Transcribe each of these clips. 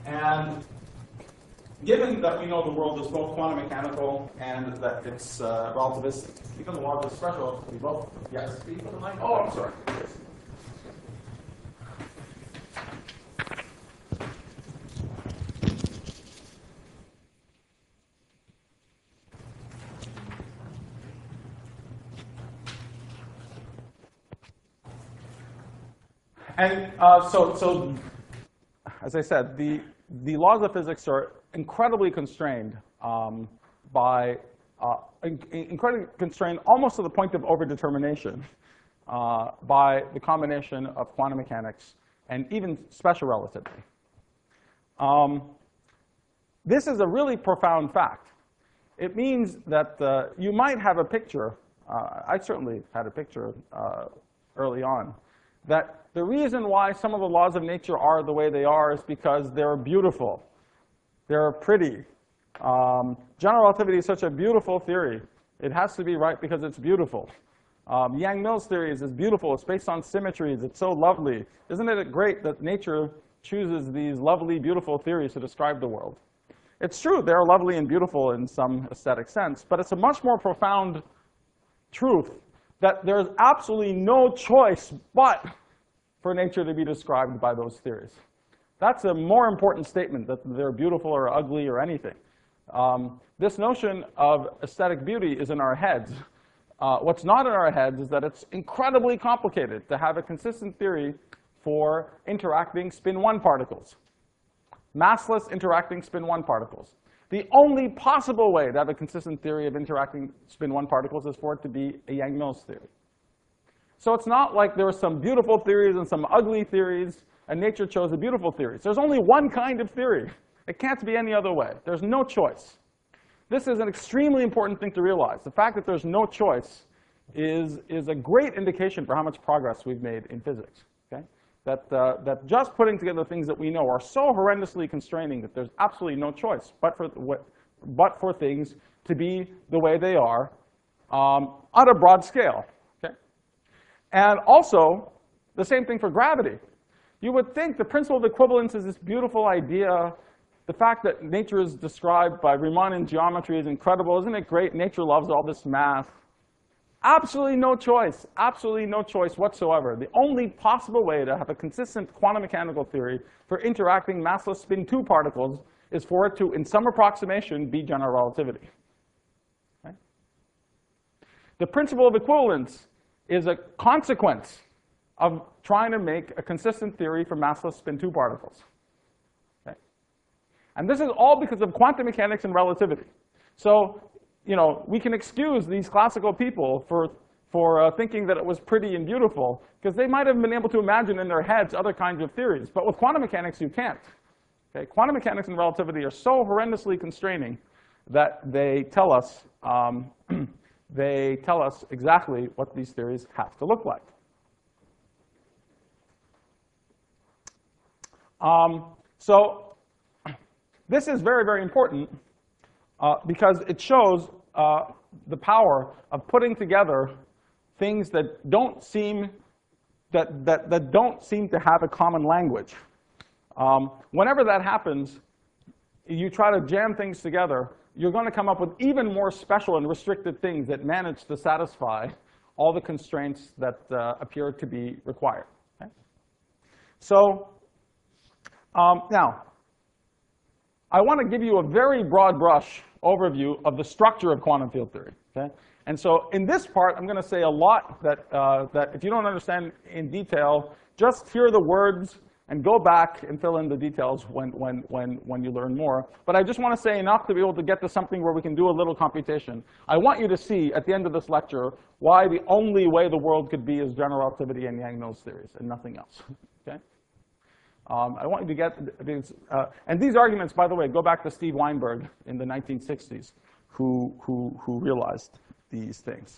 And given that we know the world is both quantum mechanical and that it's relativistic, even the laws of special relativity both. Yes? Oh, I'm sorry. And so, as I said, the laws of physics are incredibly constrained incredibly constrained almost to the point of overdetermination by the combination of quantum mechanics and even special relativity. This is a really profound fact. It means that you might have a picture, I certainly had a picture early on, that the reason why some of the laws of nature are the way they are is because they're beautiful. They're pretty. General relativity is such a beautiful theory. It has to be right because it's beautiful. Yang-Mills theory is beautiful. It's based on symmetries. It's so lovely. Isn't it great that nature chooses these lovely, beautiful theories to describe the world? It's true, they're lovely and beautiful in some aesthetic sense, but it's a much more profound truth that there's absolutely no choice but for nature to be described by those theories. That's a more important statement, that they're beautiful or ugly or anything. This notion of aesthetic beauty is in our heads. What's not in our heads is that it's incredibly complicated to have a consistent theory for interacting spin-1 particles. Massless interacting spin-1 particles. The only possible way to have a consistent theory of interacting spin-1 particles is for it to be a Yang-Mills theory. So it's not like there are some beautiful theories and some ugly theories, and nature chose the beautiful theories. There's only one kind of theory. It can't be any other way. There's no choice. This is an extremely important thing to realize. The fact that there's no choice is a great indication for how much progress we've made in physics. Okay? That just putting together things that we know are so horrendously constraining that there's absolutely no choice but for things to be the way they are on a broad scale. Okay? And also, the same thing for gravity. You would think the principle of equivalence is this beautiful idea. The fact that nature is described by Riemannian geometry is incredible. Isn't it great? Nature loves all this math. Absolutely no choice. Absolutely no choice whatsoever. The only possible way to have a consistent quantum mechanical theory for interacting massless spin-2 particles is for it to, in some approximation, be general relativity. Okay? The principle of equivalence is a consequence of trying to make a consistent theory for massless spin-2 particles. Okay? And this is all because of quantum mechanics and relativity. So, we can excuse these classical people for thinking that it was pretty and beautiful, because they might have been able to imagine in their heads other kinds of theories. But with quantum mechanics, you can't. Okay? Quantum mechanics and relativity are so horrendously constraining that they tell us exactly what these theories have to look like. So this is very, very important because it shows the power of putting together things that don't seem to have a common language. Whenever that happens, you try to jam things together, you're going to come up with even more special and restricted things that manage to satisfy all the constraints that appear to be required. Okay? So now, I want to give you a very broad brush overview of the structure of quantum field theory. Okay? And so in this part, I'm going to say a lot that if you don't understand in detail, just hear the words and go back and fill in the details when you learn more. But I just want to say enough to be able to get to something where we can do a little computation. I want you to see at the end of this lecture why the only way the world could be is general relativity and Yang-Mills theories and nothing else. Okay? I want you to get these, and these arguments, by the way, go back to Steve Weinberg in the 1960s, who realized these things.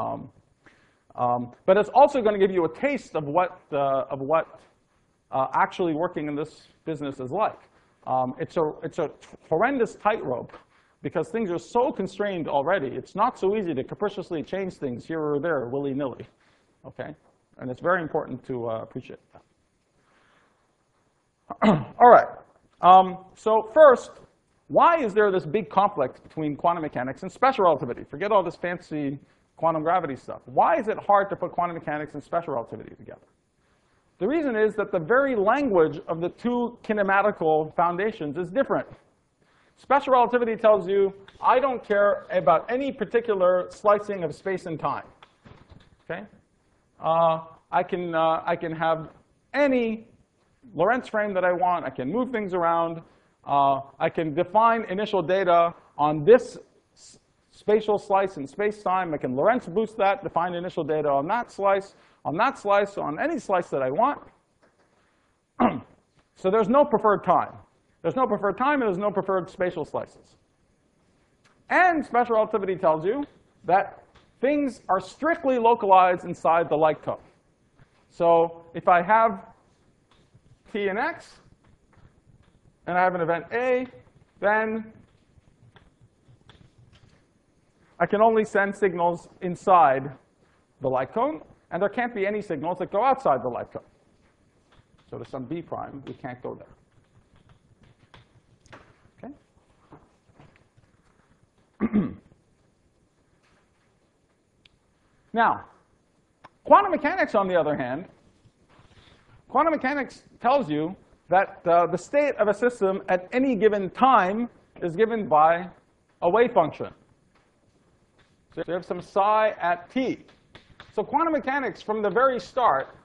But it's also going to give you a taste of what actually working in this business is like. It's a horrendous tightrope because things are so constrained already. It's not so easy to capriciously change things here or there willy-nilly. Okay, and it's very important to appreciate that. All right, So first, why is there this big conflict between quantum mechanics and special relativity? Forget all this fancy quantum gravity stuff. Why is it hard to put quantum mechanics and special relativity together? The reason is that the very language of the two kinematical foundations is different. Special relativity tells you, I don't care about any particular slicing of space and time. Okay? I can have any Lorentz frame that I want. I can move things around. I can define initial data on this spatial slice in space-time. I can Lorentz boost that, define initial data on that slice, on any slice that I want. So there's no preferred time. There's no preferred time, and there's no preferred spatial slices. And special relativity tells you that things are strictly localized inside the light cone. So if I have t and x, and I have an event A, then I can only send signals inside the light cone, and there can't be any signals that go outside the light cone. So to some b prime, we can't go there. Okay? Now, quantum mechanics, on the other hand, quantum mechanics tells you that the state of a system at any given time is given by a wave function. So you have some psi at t. So quantum mechanics from the very start,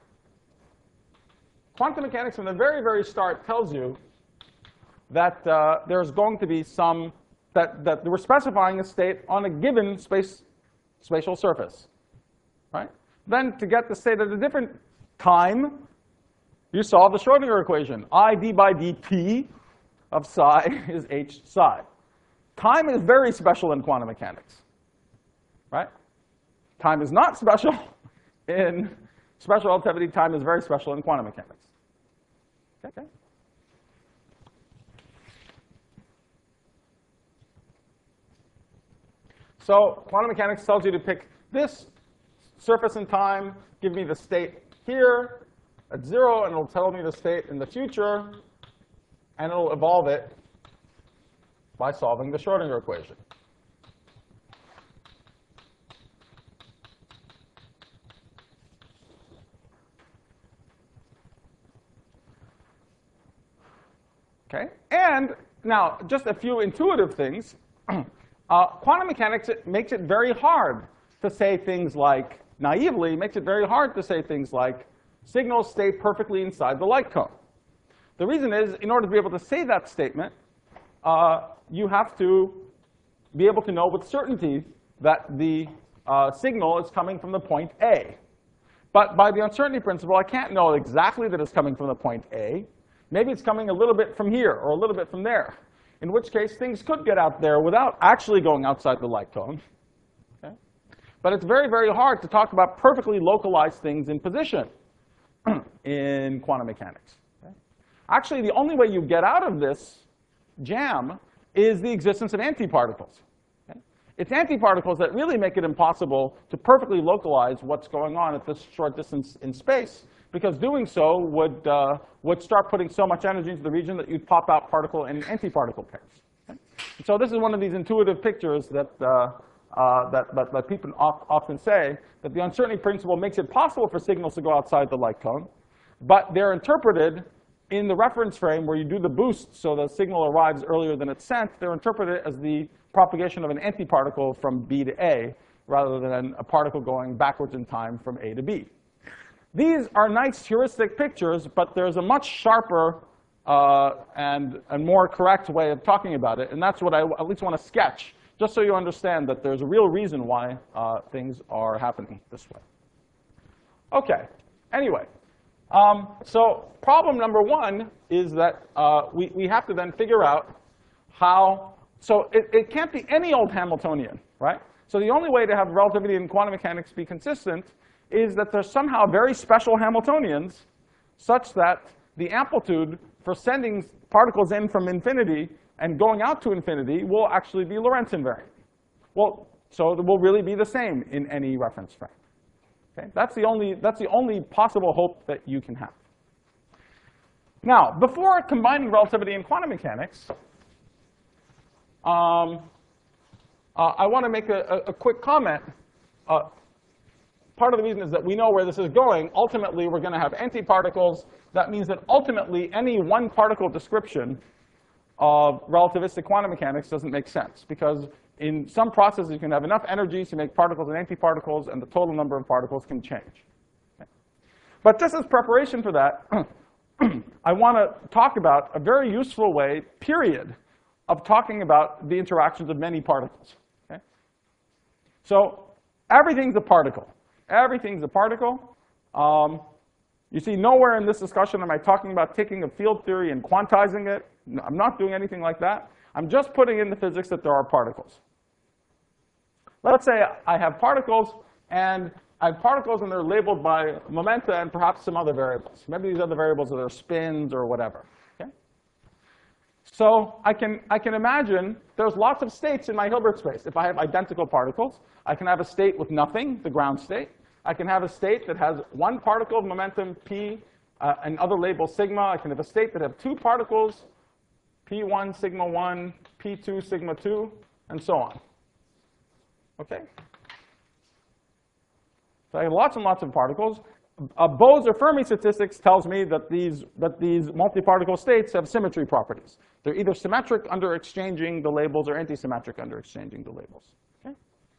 very start tells you that there's going to be some, that we're specifying a state on a given spatial surface. Right? Then to get the state at a different time, you solve the Schrodinger equation. I d by dt of psi is h psi. Time is very special in quantum mechanics. Right? Time is not special in special relativity. Time is very special in quantum mechanics. Okay? So quantum mechanics tells you to pick this surface in time, give me the state here at 0, and it'll tell me the state in the future, and it'll evolve it by solving the Schrodinger equation. Okay? And now, just a few intuitive things. Quantum mechanics makes it very hard to say things like, naively, makes it very hard to say things like, signals stay perfectly inside the light cone. The reason is, in order to be able to say that statement, you have to be able to know with certainty that the signal is coming from the point A. But by the uncertainty principle, I can't know exactly that it's coming from the point A. Maybe it's coming a little bit from here or a little bit from there, in which case things could get out there without actually going outside the light cone. Okay? But it's very, very hard to talk about perfectly localized things in position in quantum mechanics. Okay? Actually, the only way you get out of this jam is the existence of antiparticles. Okay? It's antiparticles that really make it impossible to perfectly localize what's going on at this short distance in space, because doing so would start putting so much energy into the region that you'd pop out particle and antiparticle pairs. Okay? And so this is one of these intuitive pictures that people often say, that the uncertainty principle makes it possible for signals to go outside the light cone, but they're interpreted in the reference frame where you do the boost so the signal arrives earlier than it's sent. They're interpreted as the propagation of an antiparticle from B to A, rather than a particle going backwards in time from A to B. These are nice heuristic pictures, but there's a much sharper and more correct way of talking about it, and that's what I at least want to sketch, just so you understand that there's a real reason why things are happening this way. Okay, anyway, so problem number one is that we have to then figure out how, so it can't be any old Hamiltonian, right? So the only way to have relativity and quantum mechanics be consistent is that there's somehow very special Hamiltonians such that the amplitude for sending particles in from infinity and going out to infinity will actually be Lorentz invariant. Well, so it will really be the same in any reference frame. Okay? That's the only possible hope that you can have. Now, before combining relativity and quantum mechanics, I want to make a quick comment. Part of the reason is that we know where this is going. Ultimately, we're going to have antiparticles. That means that ultimately, any one particle description of relativistic quantum mechanics doesn't make sense, because in some processes, you can have enough energy to make particles and antiparticles, and the total number of particles can change. Okay. But just as preparation for that, I want to talk about a very useful way, period, of talking about the interactions of many particles. Okay? So everything's a particle. Everything's a particle. You see, nowhere in this discussion am I talking about taking a field theory and quantizing it. I'm not doing anything like that. I'm just putting in the physics that there are particles. Let's say I have particles, and they're labeled by momenta and perhaps some other variables. Maybe these other variables are their spins or whatever. Okay? So I can imagine there's lots of states in my Hilbert space. If I have identical particles, I can have a state with nothing, the ground state. I can have a state that has one particle of momentum, p, and other label sigma. I can have a state that have two particles, p1, sigma 1, p2, sigma 2, and so on. Okay? So I have lots and lots of particles. Bose or Fermi statistics tells me that these multi-particle states have symmetry properties. They're either symmetric under exchanging the labels or anti-symmetric under exchanging the labels. Okay?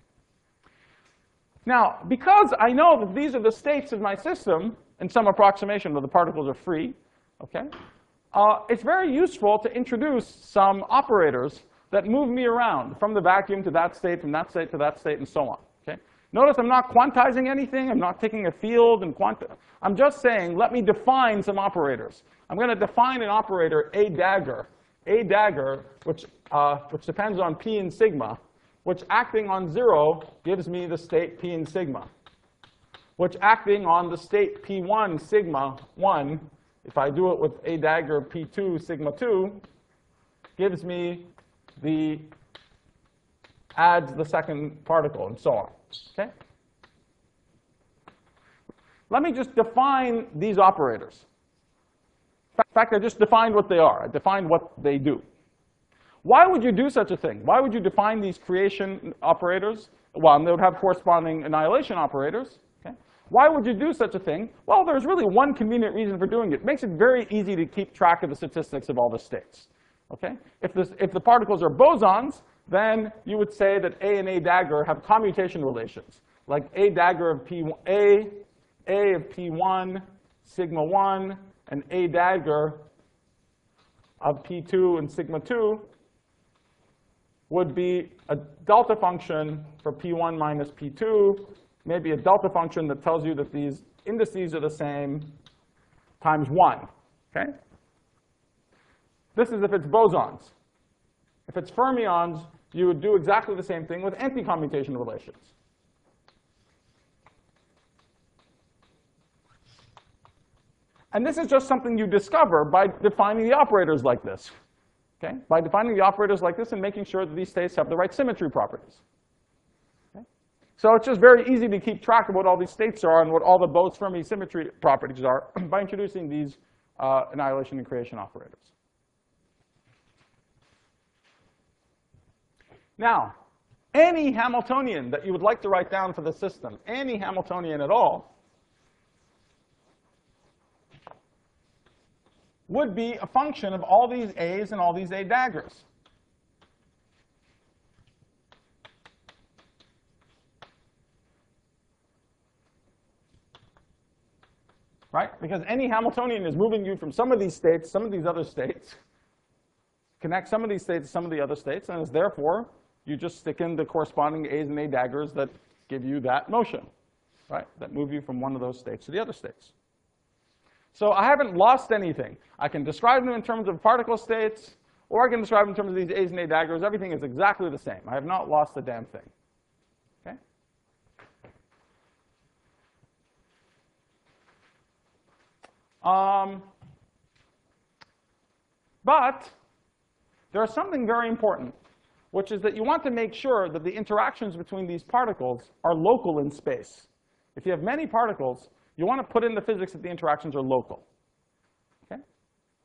Now, because I know that these are the states of my system, in some approximation where the particles are free, okay, it's very useful to introduce some operators that move me around from the vacuum to that state, from that state to that state, and so on. Okay? Notice I'm not quantizing anything. I'm not taking a field and I'm just saying, let me define some operators. I'm going to define an operator, A dagger, which depends on p and sigma, which acting on 0 gives me the state p and sigma, which acting on the state p1 sigma 1, if I do it with A dagger p2 sigma 2, gives me adds the second particle, and so on. Okay? Let me just define these operators. In fact, I just defined what they are. I defined what they do. Why would you do such a thing? Why would you define these creation operators? Well, and they would have corresponding annihilation operators. Okay? Why would you do such a thing? Well, there's really one convenient reason for doing it. It makes it very easy to keep track of the statistics of all the states. Okay? If the particles are bosons, then you would say that A and A dagger have commutation relations, like A dagger of A of P1, sigma 1, and A dagger of P2 and sigma 2 would be a delta function for P1 minus P2, maybe a delta function that tells you that these indices are the same times 1. Okay? This is if it's bosons. If it's fermions, you would do exactly the same thing with anti-commutation relations. And this is just something you discover by defining the operators like this. Okay? By defining the operators like this and making sure that these states have the right symmetry properties. Okay? So it's just very easy to keep track of what all these states are and what all the Bose-Fermi symmetry properties are by introducing these annihilation and creation operators. Now, any Hamiltonian that you would like to write down for the system, any Hamiltonian at all, would be a function of all these A's and all these A daggers. Right? Because any Hamiltonian is moving you from some of these states, some of these other states, connect some of these states to some of the other states, and is therefore you just stick in the corresponding A's and A daggers that give you that motion, right? That move you from one of those states to the other states. So I haven't lost anything. I can describe them in terms of particle states, or I can describe them in terms of these A's and A daggers. Everything is exactly the same. I have not lost a damn thing. Okay? But there is something very important, which is that you want to make sure that the interactions between these particles are local in space. If you have many particles, you want to put in the physics that the interactions are local. Okay?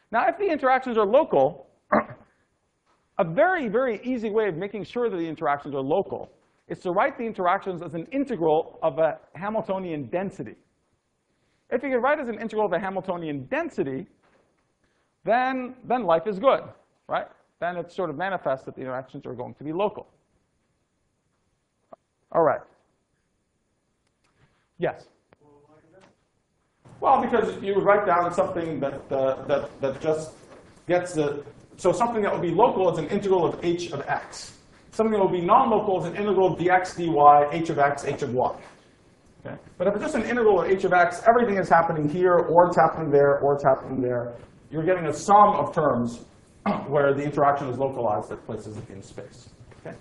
Now, if the interactions are local, a very, very easy way of making sure that the interactions are local is to write the interactions as an integral of a Hamiltonian density. If you can write as an integral of a Hamiltonian density, then life is good, right? Then it sort of manifests that the interactions are going to be local. All right. Yes? Well, because you would write down something that just gets the, so something that would be local is an integral of h of x. Something that would be non-local is an integral of dx, dy, h of x, h of y. Okay? But if it's just an integral of h of x, everything is happening here, or it's happening there, or it's happening there. You're getting a sum of terms where the interaction is localized at places in space. Okay?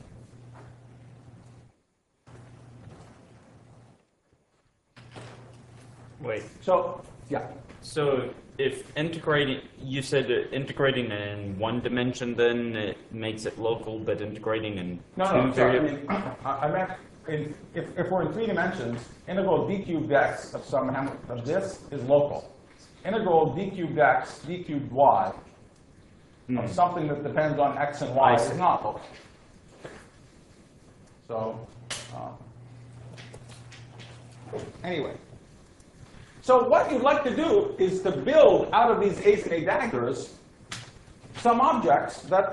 Wait. So, yeah. So if integrating, you said that integrating in one dimension, then it makes it local, but integrating in No, sorry. I meant if we're in 3 dimensions, integral d cubed x of some of this is local. Integral d cubed x, d cubed y of something that depends on x and y is not local. So, anyway. So what you'd like to do is to build out of these A's and A daggers some objects that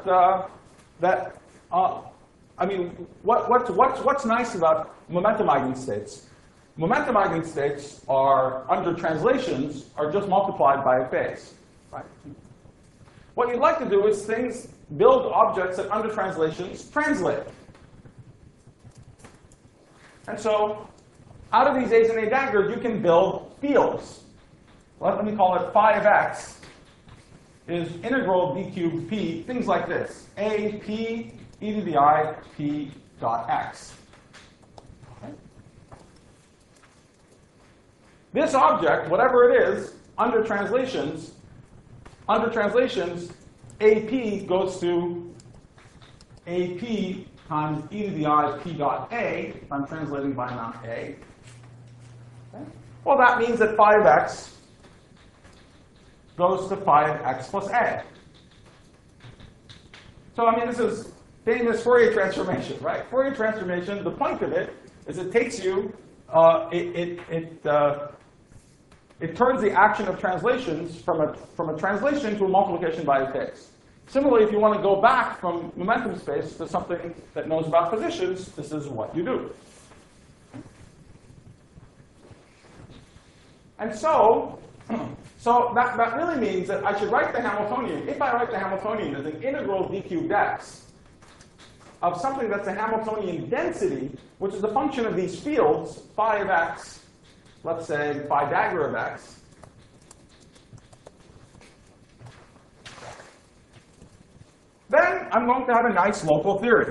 I mean, what's nice about momentum eigenstates? Momentum eigenstates are, under translations, are just multiplied by a phase. Right? What you'd like to do is build objects that, under translations, translate. And so, out of these A's and A daggers, you can build fields. Let me call it phi of x is integral d cubed p, things like this. A p e to the I p dot x. Okay. This object, whatever it is, under translations, AP goes to AP times e to the I p dot a, if I'm translating by amount a. Okay. Well, that means that phi of x goes to phi of x plus a. So, I mean, this is famous Fourier transformation, right? Fourier transformation, the point of it is it takes you, it turns the action of translations from a translation to a multiplication by a phase. Similarly, if you want to go back from momentum space to something that knows about positions, this is what you do. And so that really means that I should write the Hamiltonian, if I write the Hamiltonian as an integral d cubed x of something that's a Hamiltonian density, which is a function of these fields, phi of x, let's say phi dagger of x, then I'm going to have a nice local theory.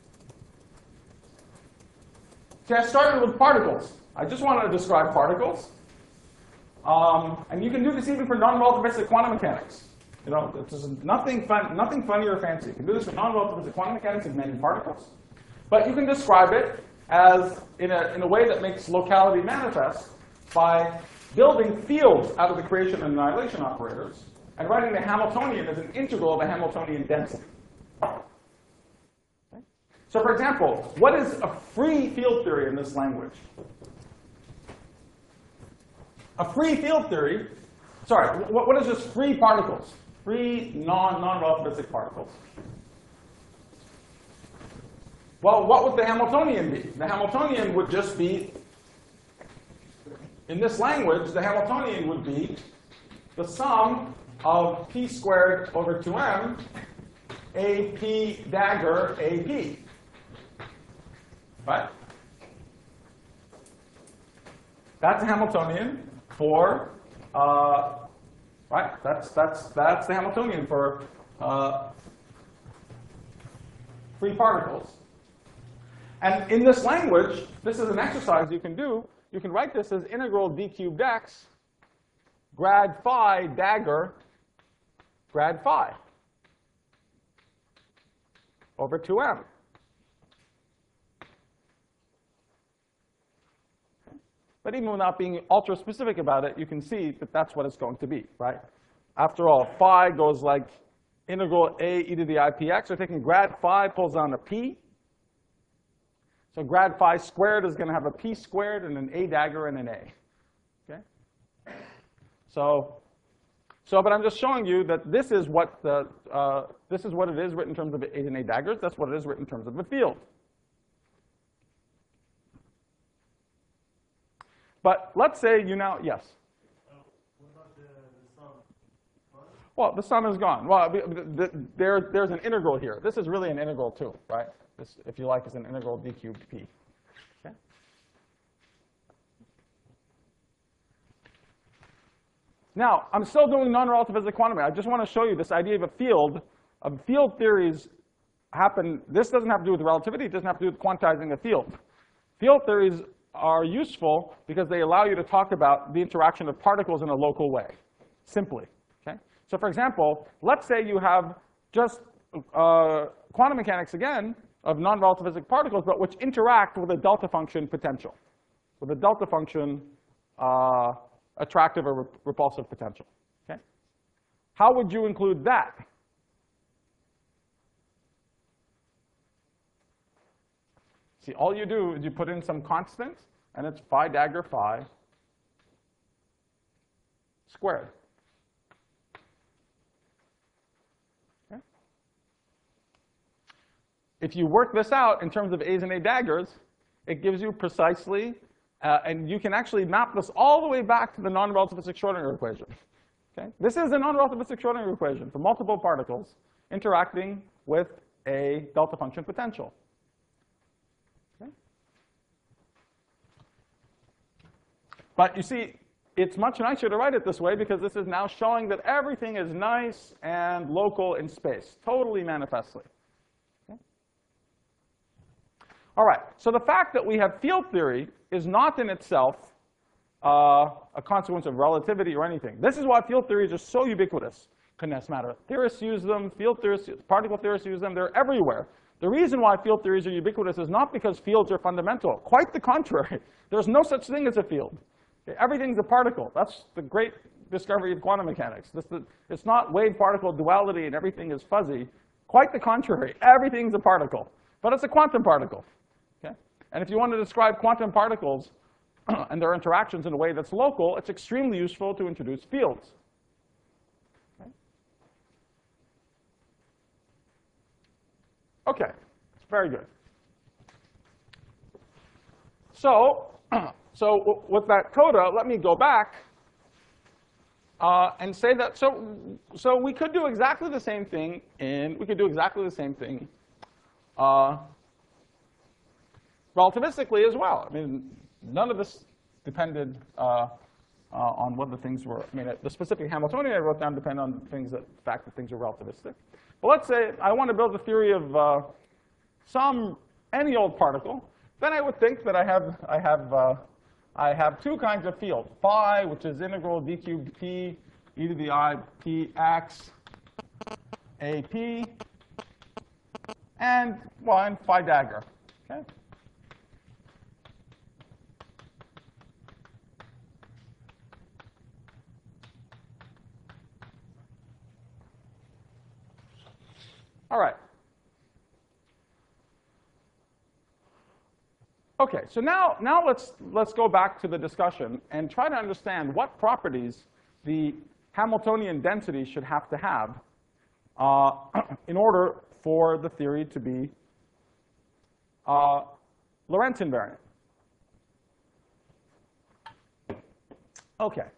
See, I started with particles. I just wanted to describe particles. And you can do this even for non-relativistic quantum mechanics. You know, there's nothing funny or fancy. You can do this for non-relativistic quantum mechanics and many particles. But you can describe it as in a way that makes locality manifest by building fields out of the creation and annihilation operators and writing the Hamiltonian as an integral of a Hamiltonian density. Okay? So, for example, what is a free field theory in this language? A free field theory, sorry, what is just free particles? Free non-relativistic particles. Well, what would the Hamiltonian be? The Hamiltonian would just be, in this language, the Hamiltonian would be the sum of p squared over 2m, AP dagger AP. Right? That's the Hamiltonian for, right? That's the Hamiltonian for free particles. And in this language, this is an exercise you can do. You can write this as integral d cubed x grad phi dagger grad phi over 2m. But even without being ultra specific about it, you can see that that's what it's going to be, right? After all, phi goes like integral a e to the I px. So taking grad phi pulls down a p. So grad phi squared is going to have a p squared and an a dagger and an a. Okay? But I'm just showing you that this is what it is written in terms of a's and a daggers. That's what it is written in terms of the field. But let's say you now, yes? What about the sum? Well, the sum is gone. Well, there's an integral here. This is really an integral too, right? This, if you like, is an integral d cubed p. Okay? Now, I'm still doing non-relativistic quantum mechanics. I just want to show you this idea of a field. Field theories happen. This doesn't have to do with relativity. It doesn't have to do with quantizing a field. Field theories are useful because they allow you to talk about the interaction of particles in a local way, simply. Okay? So for example, let's say you have just quantum mechanics, again, of non-relativistic particles, but which interact with a delta function potential, with a delta function attractive or repulsive potential. Okay? How would you include that? See, all you do is you put in some constant, and it's phi dagger phi squared. Okay? If you work this out in terms of a's and a daggers, it gives you precisely, and you can actually map this all the way back to the non-relativistic Schrodinger equation. Okay? This is a non-relativistic Schrodinger equation for multiple particles interacting with a delta function potential. But you see, it's much nicer to write it this way because this is now showing that everything is nice and local in space, totally manifestly. Okay? All right, so the fact that we have field theory is not in itself a consequence of relativity or anything. This is why field theories are so ubiquitous. Condensed matter theorists use them, field theorists, particle theorists use them, they're everywhere. The reason why field theories are ubiquitous is not because fields are fundamental. Quite the contrary. There's no such thing as a field. Everything's a particle. That's the great discovery of quantum mechanics. It's not wave-particle duality and everything is fuzzy. Quite the contrary. Everything's a particle. But it's a quantum particle. Okay? And if you want to describe quantum particles and their interactions in a way that's local, it's extremely useful to introduce fields. Okay, very good. So with that coda, let me go back and say that. So we could do exactly the same thing relativistically as well. I mean, none of this depended on what the things were. I mean, the specific Hamiltonian I wrote down depend on the fact that things are relativistic. But let's say I want to build a theory of any old particle. Then I would think that I have two kinds of field. Phi, which is integral d cubed p e to the I p x a p, and phi dagger. Okay. All right. Okay, so now let's go back to the discussion and try to understand what properties the Hamiltonian density should have to have in order for the theory to be Lorentz invariant. Okay.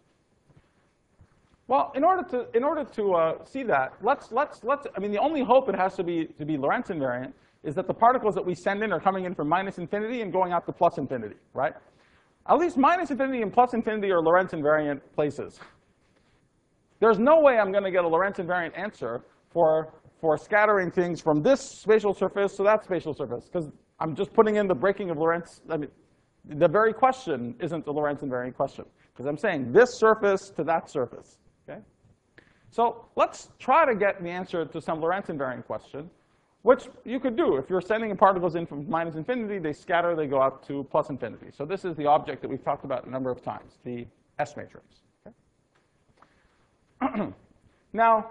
Well, in order to see that, I mean, the only hope it has to be Lorentz invariant is that the particles that we send in are coming in from minus infinity and going out to plus infinity, right? At least minus infinity and plus infinity are Lorentz invariant places. There's no way I'm going to get a Lorentz invariant answer for scattering things from this spatial surface to that spatial surface, because I'm just putting in the breaking of Lorentz. I mean, the very question isn't the Lorentz invariant question, because I'm saying this surface to that surface. Okay? So let's try to get the answer to some Lorentz invariant question, which you could do. If you're sending particles in from minus infinity, they scatter, they go out to plus infinity. So this is the object that we've talked about a number of times, the S matrix. Okay? Now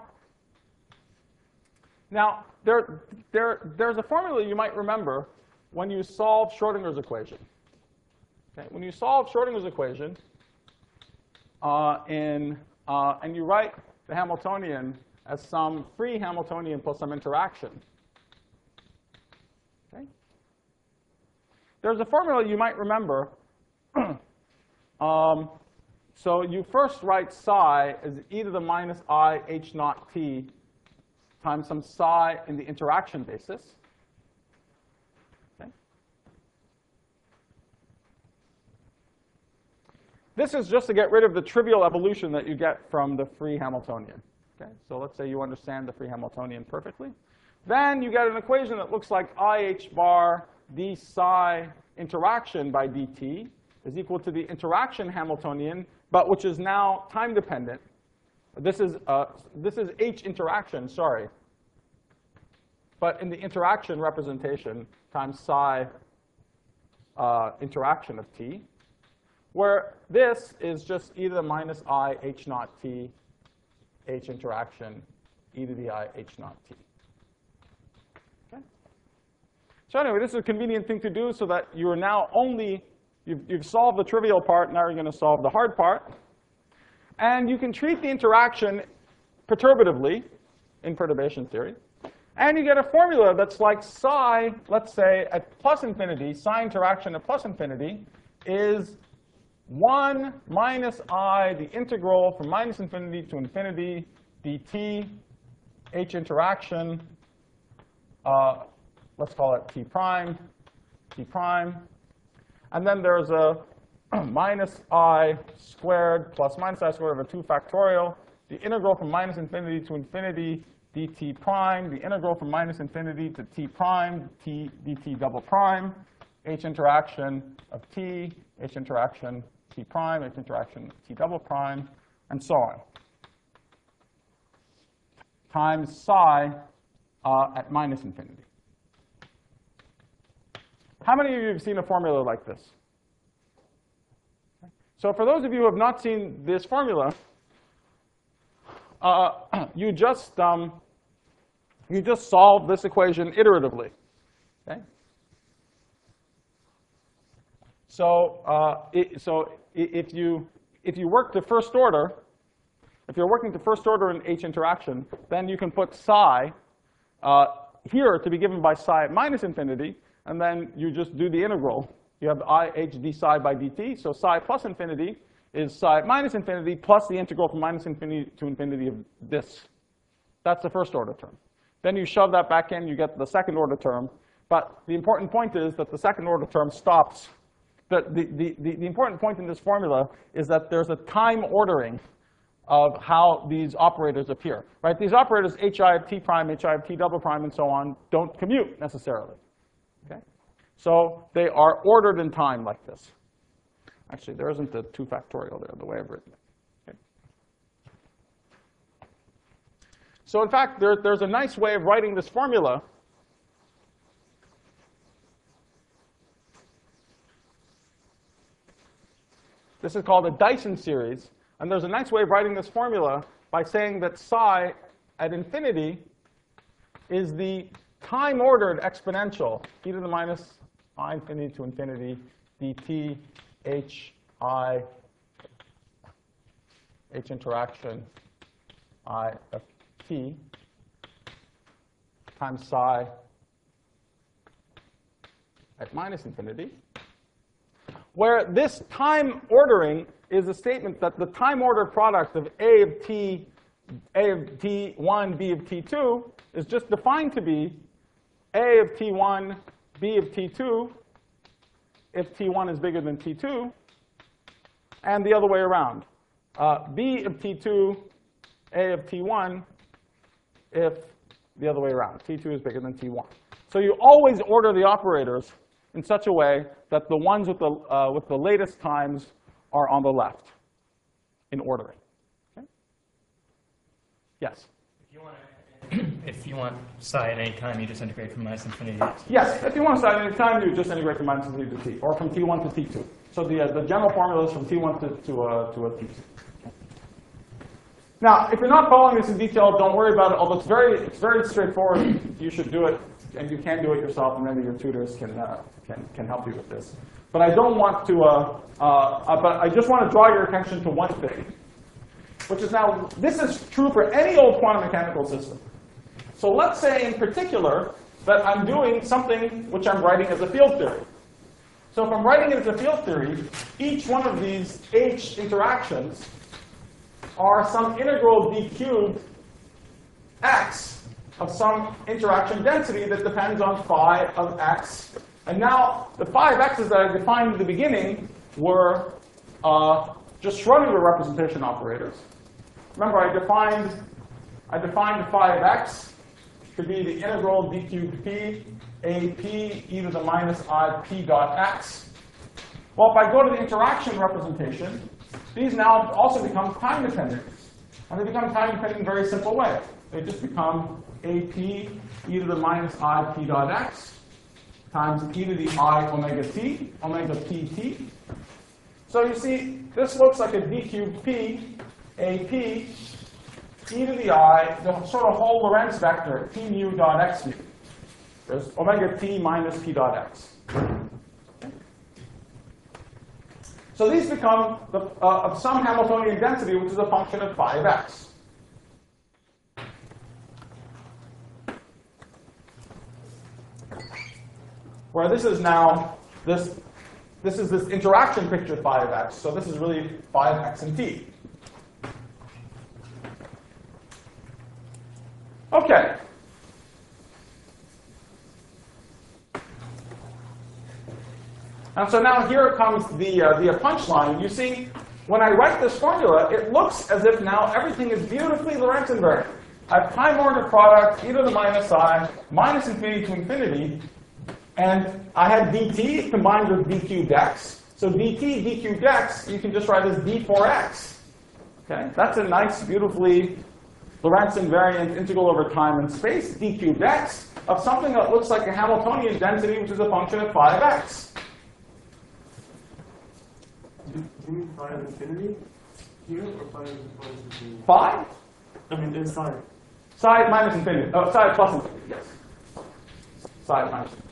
there's a formula you might remember when you solve Schrödinger's equation. Okay? When you solve Schrödinger's equation, and you write the Hamiltonian as some free Hamiltonian plus some interaction. Okay? There's a formula you might remember. So you first write psi as e to the minus I h naught t times some psi in the interaction basis. Okay. This is just to get rid of the trivial evolution that you get from the free Hamiltonian. Okay. So let's say you understand the free Hamiltonian perfectly. Then you get an equation that looks like IH bar d psi interaction by dt is equal to the interaction Hamiltonian, but which is now time dependent. This is H interaction, sorry. But in the interaction representation times psi interaction of t, where this is just e to the minus I h naught t, H interaction, e to the I h naught t. Okay? So anyway, this is a convenient thing to do so that you are now only, you've solved the trivial part, now you're going to solve the hard part. And you can treat the interaction perturbatively in perturbation theory. And you get a formula that's like psi, let's say, at plus infinity, psi interaction at plus infinity is 1 minus I, the integral from minus infinity to infinity, dt, H interaction, let's call it t prime, t prime. And then there's a minus I squared plus minus I squared over 2 factorial, the integral from minus infinity to infinity, dt prime, the integral from minus infinity to t prime, t dt double prime, H interaction of t, H interaction t prime, H interaction t double prime, and so on, times psi at minus infinity. How many of you have seen a formula like this? So for those of you who have not seen this formula, you just solve this equation iteratively. Okay? So if you work to first order, if you're working to first order in H interaction, then you can put psi here to be given by psi at minus infinity, and then you just do the integral. You have I h d psi by dt, so psi plus infinity is psi at minus infinity plus the integral from minus infinity to infinity of this. That's the first order term. Then you shove that back in, you get the second order term. But the important point is that the second order term stops. The important point in this formula is that there's a time ordering of how these operators appear. Right? These operators, hi of t prime, hi of t double prime, and so on, don't commute necessarily. Okay? So they are ordered in time like this. Actually, there isn't a 2 factorial there, the way I've written it. Okay. So in fact, there's a nice way of writing this formula. This is called a Dyson series. And there's a nice way of writing this formula by saying that psi at infinity is the time-ordered exponential, e to the minus I infinity to infinity dt h I h interaction I of t times psi at minus infinity, where this time ordering is a statement that the time ordered product of A of t1, B of t2 is just defined to be A of t1, B of t2, if t1 is bigger than t2, and the other way around. B of t2, A of t1, if the other way around. T2 is bigger than t1. So you always order the operators in such a way that the ones with the latest times are on the left in ordering. Okay? Yes? If you want psi at any time, you just integrate from minus infinity. Yes, if you want psi at any time, you just integrate from minus infinity to t, or from t1 to t2. So the general formula is from t1 to a t2. Now, if you're not following this in detail, don't worry about it. Although it's very straightforward. You should do it, and you can do it yourself, and maybe your tutors can help you with this. But I don't want to. But I just want to draw your attention to one thing, which is now this is true for any old quantum mechanical system. So let's say, in particular, that I'm doing something which I'm writing as a field theory. So if I'm writing it as a field theory, each one of these H interactions are some integral d cubed x of some interaction density that depends on phi of x. And now the phi of x's that I defined in the beginning were just Schrodinger representation operators. Remember, I defined phi of x to be the integral d cubed p a p e to the minus I p dot x. Well, if I go to the interaction representation, these now also become time dependent. And they become time dependent in a very simple way. They just become ap e to the minus I p dot x times e to the I omega t, omega pt. So you see, this looks like a d cubed p, ap, e to the I, the sort of whole Lorentz vector, p mu dot x mu. There's omega t minus p dot x. So these become of some Hamiltonian density, which is a function of phi of x. Where this is now this is this interaction picture phi of x. So this is really phi of x and t. Okay. And so now here comes the punchline. You see, when I write this formula, it looks as if now everything is beautifully Lorentz invariant. I have time-ordered product, e to the minus I, minus infinity to infinity, and I had dt combined with d cubed x. So dt, d cubed x, you can just write as d4x. Okay, that's a nice, beautifully Lorentz invariant integral over time and space, d cubed x, of something that looks like a Hamiltonian density, which is a function of phi of x. Do you mean phi of infinity here, or phi of infinity? Phi? I mean, inside. Psi minus infinity. Oh, psi plus infinity, yes. Psi minus infinity.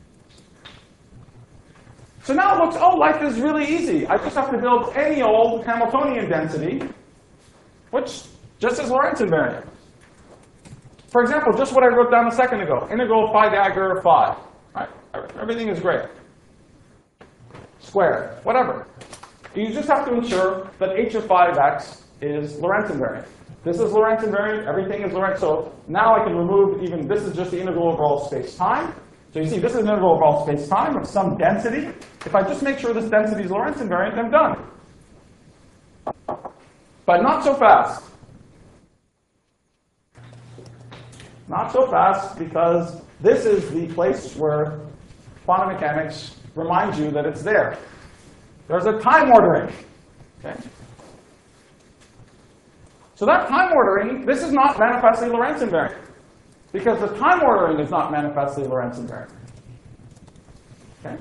So now it looks, oh, life is really easy. I just have to build any old Hamiltonian density, which just is Lorentz invariant. For example, just what I wrote down a second ago, integral phi dagger phi. Right? Everything is great. Squared, whatever. You just have to ensure that h of phi of x is Lorentz invariant. This is Lorentz invariant, everything is Lorentz. So now I can remove even, this is just the integral over all space-time. So you see, this is an integral over all space-time of some density. If I just make sure this density is Lorentz invariant, I'm done. But not so fast. Not so fast, because this is the place where quantum mechanics reminds you that it's there. There's a time ordering. Okay? So that time ordering, this is not manifestly Lorentz invariant, because the time ordering is not manifestly Lorentz invariant. Okay?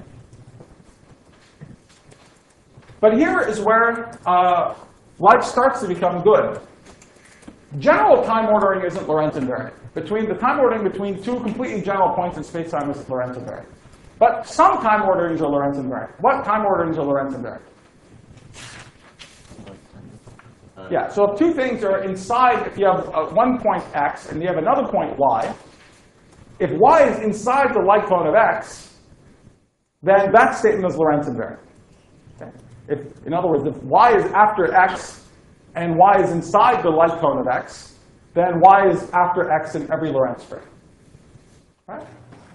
But here is where life starts to become good. General time ordering isn't Lorentz invariant. The time ordering between two completely general points in space-time is Lorentz invariant. But some time orderings are Lorentz invariant. What time orderings are Lorentz invariant? Yeah, so if two things are inside, if you have one point x and you have another point y, if y is inside the like cone of x, then that statement is Lorentz invariant. Okay? In other words, if y is after x and y is inside the like cone of x, then y is after x in every Lorentz frame. Right?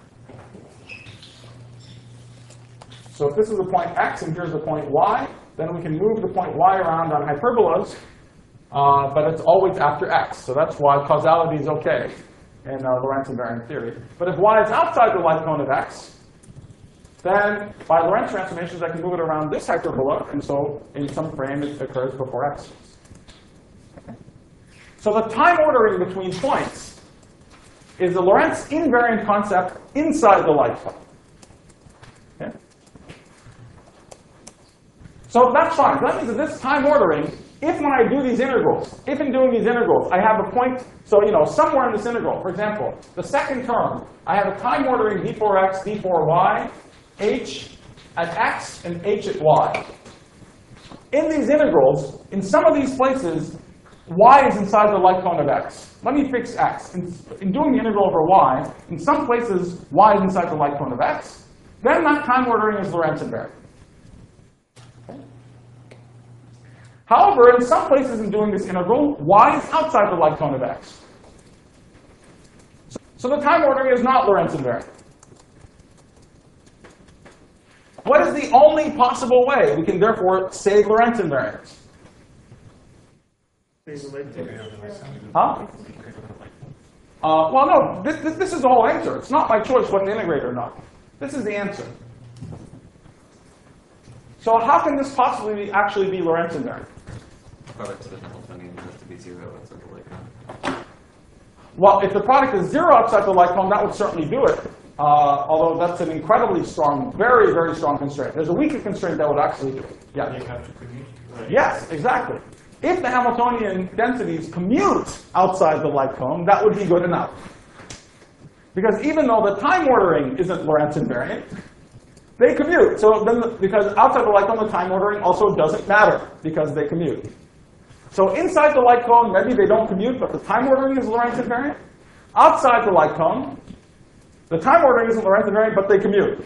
So if this is the point x and here's the point y, then we can move the point y around on hyperbolas, but it's always after x. So that's why causality is OK in Lorentz invariant theory. But if y is outside the like cone of x, then by Lorentz transformations, I can move it around this hyperbola, and so in some frame it occurs before x. Okay. So the time ordering between points is the Lorentz invariant concept inside the like cone. Okay. So that's fine. That means that this time ordering if when I do these integrals, if in doing these integrals, I have a point, so somewhere in this integral, for example, the second term, I have a time ordering d4x, d4y, h at x, and h at y. In these integrals, in some of these places, y is inside the like cone of x. Let me fix x. In doing the integral over y, in some places, y is inside the like cone of x. Then that time ordering is Lorentz invariant. However, in some places in doing this integral, y is outside the like cone of x. So the time ordering is not Lorentz invariant. What is the only possible way we can therefore say Lorentz invariance? Huh? Well, no, this is the whole answer. It's not my choice what to integrate or not. This is the answer. So how can this possibly actually be Lorentz invariant? Product of the Hamiltonian has to be 0 outside the like cone. Well, if the product is 0 outside the like cone, that would certainly do it. Although that's an incredibly strong, very, very strong constraint. There's a weaker constraint that would actually do it. Yeah. You have to commute. Right. Yes, exactly. If the Hamiltonian densities commute outside the like cone, that would be good enough. Because even though the time ordering isn't Lorentz invariant, they commute. So then, because outside the like cone, the time ordering also doesn't matter because they commute. So inside the like cone, maybe they don't commute, but the time ordering is Lorentz invariant. Outside the like cone, the time ordering isn't Lorentz invariant, but they commute.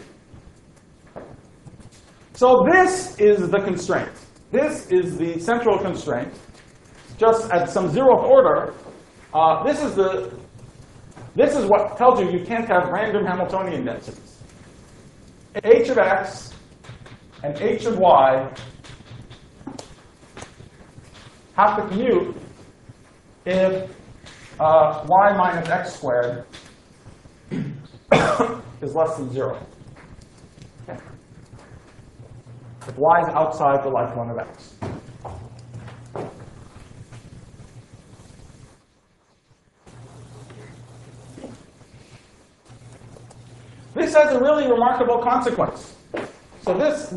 So this is the constraint. This is the central constraint. Just at some 0th order, this is what tells you you can't have random Hamiltonian densities. H of x and h of y have to commute if y minus x squared is less than 0. Okay. If y is outside the like cone of x. This has a really remarkable consequence. So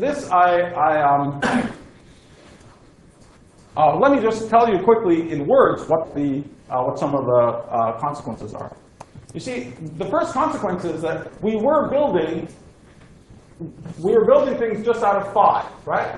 let me just tell you quickly in words what some of the consequences are. You see, the first consequence is that we were building things just out of phi, right?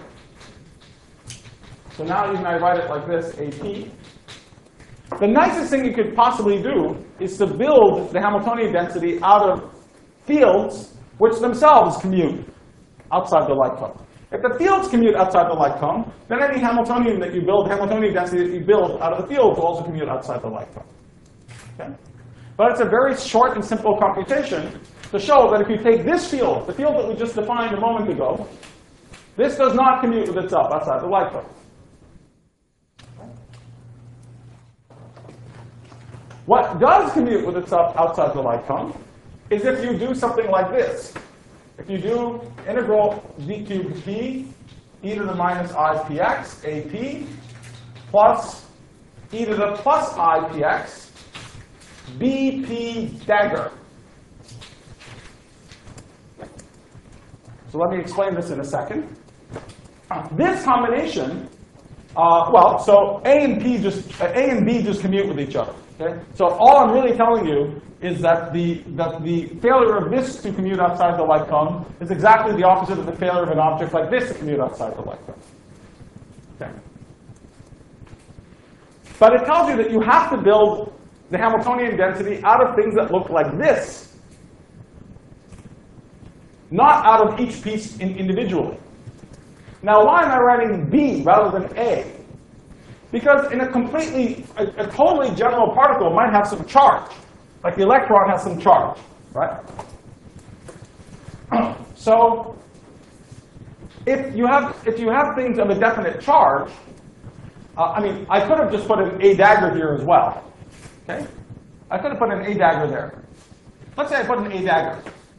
So now you can write it like this, AP. The nicest thing you could possibly do is to build the Hamiltonian density out of fields which themselves commute outside the like cone. If the fields commute outside the like cone, then any Hamiltonian that you build, Hamiltonian density that you build out of the fields will also commute outside the like cone. Okay? But it's a very short and simple computation to show that if you take this field, the field that we just defined a moment ago, this does not commute with itself outside the like cone. What does commute with itself outside the like cone is if you do something like this. If you do integral d cubed p e to the minus I px AP plus e to the plus I px BP dagger. So let me explain this in a second. This combination, so A and B just commute with each other. Okay? So all I'm really telling you is that the failure of this to commute outside the like cone is exactly the opposite of the failure of an object like this to commute outside the like cone. Okay. But it tells you that you have to build the Hamiltonian density out of things that look like this, not out of each piece individually. Now, why am I writing B rather than A? Because in a totally general particle might have some charge. Like the electron has some charge, right? So if you have things of a definite charge, I could have just put an A dagger here as well. Okay? I could have put an A dagger there. Let's say I put an A dagger.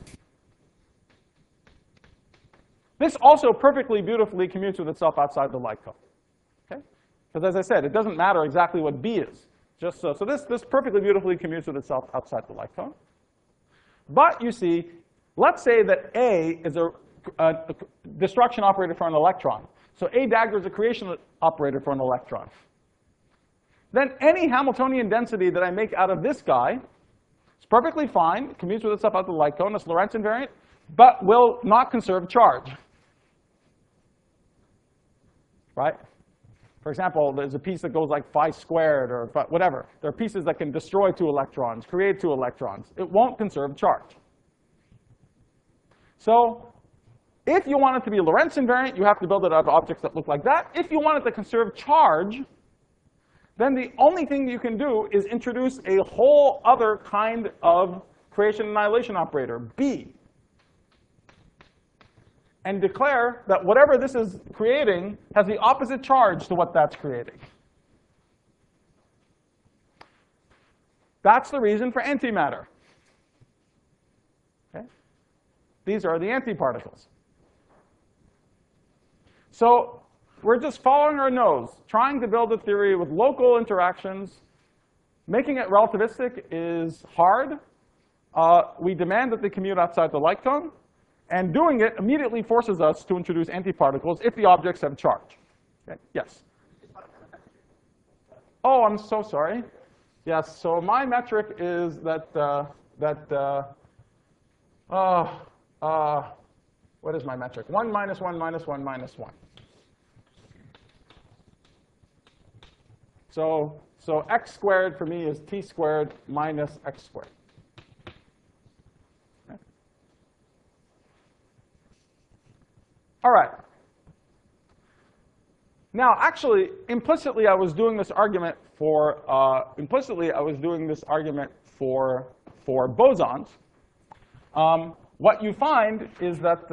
This also perfectly beautifully commutes with itself outside the like cone. Okay? Because as I said, it doesn't matter exactly what B is. Just so this perfectly beautifully commutes with itself outside the like cone. But you see, let's say that A is a destruction operator for an electron. So A dagger is a creation operator for an electron. Then any Hamiltonian density that I make out of this guy is perfectly fine. It commutes with itself out the light cone. It's Lorentz invariant, but will not conserve charge. Right? For example, there's a piece that goes like phi squared or whatever. There are pieces that can destroy 2 electrons, create 2 electrons. It won't conserve charge. So if you want it to be Lorentz invariant, you have to build it out of objects that look like that. If you want it to conserve charge, then the only thing you can do is introduce a whole other kind of creation annihilation operator, B, and declare that whatever this is creating has the opposite charge to what that's creating. That's the reason for antimatter. Okay? These are the antiparticles. So we're just following our nose, trying to build a theory with local interactions. Making it relativistic is hard. We demand that they commute outside the light cone. And doing it immediately forces us to introduce antiparticles if the objects have charge. Okay? Yes? Oh, I'm so sorry. Yes, so my metric is that, what is my metric? 1 minus 1 minus 1 minus 1. So x squared for me is t squared minus x squared. Okay. All right. Now, actually, implicitly, I was doing this argument for bosons. What you find is that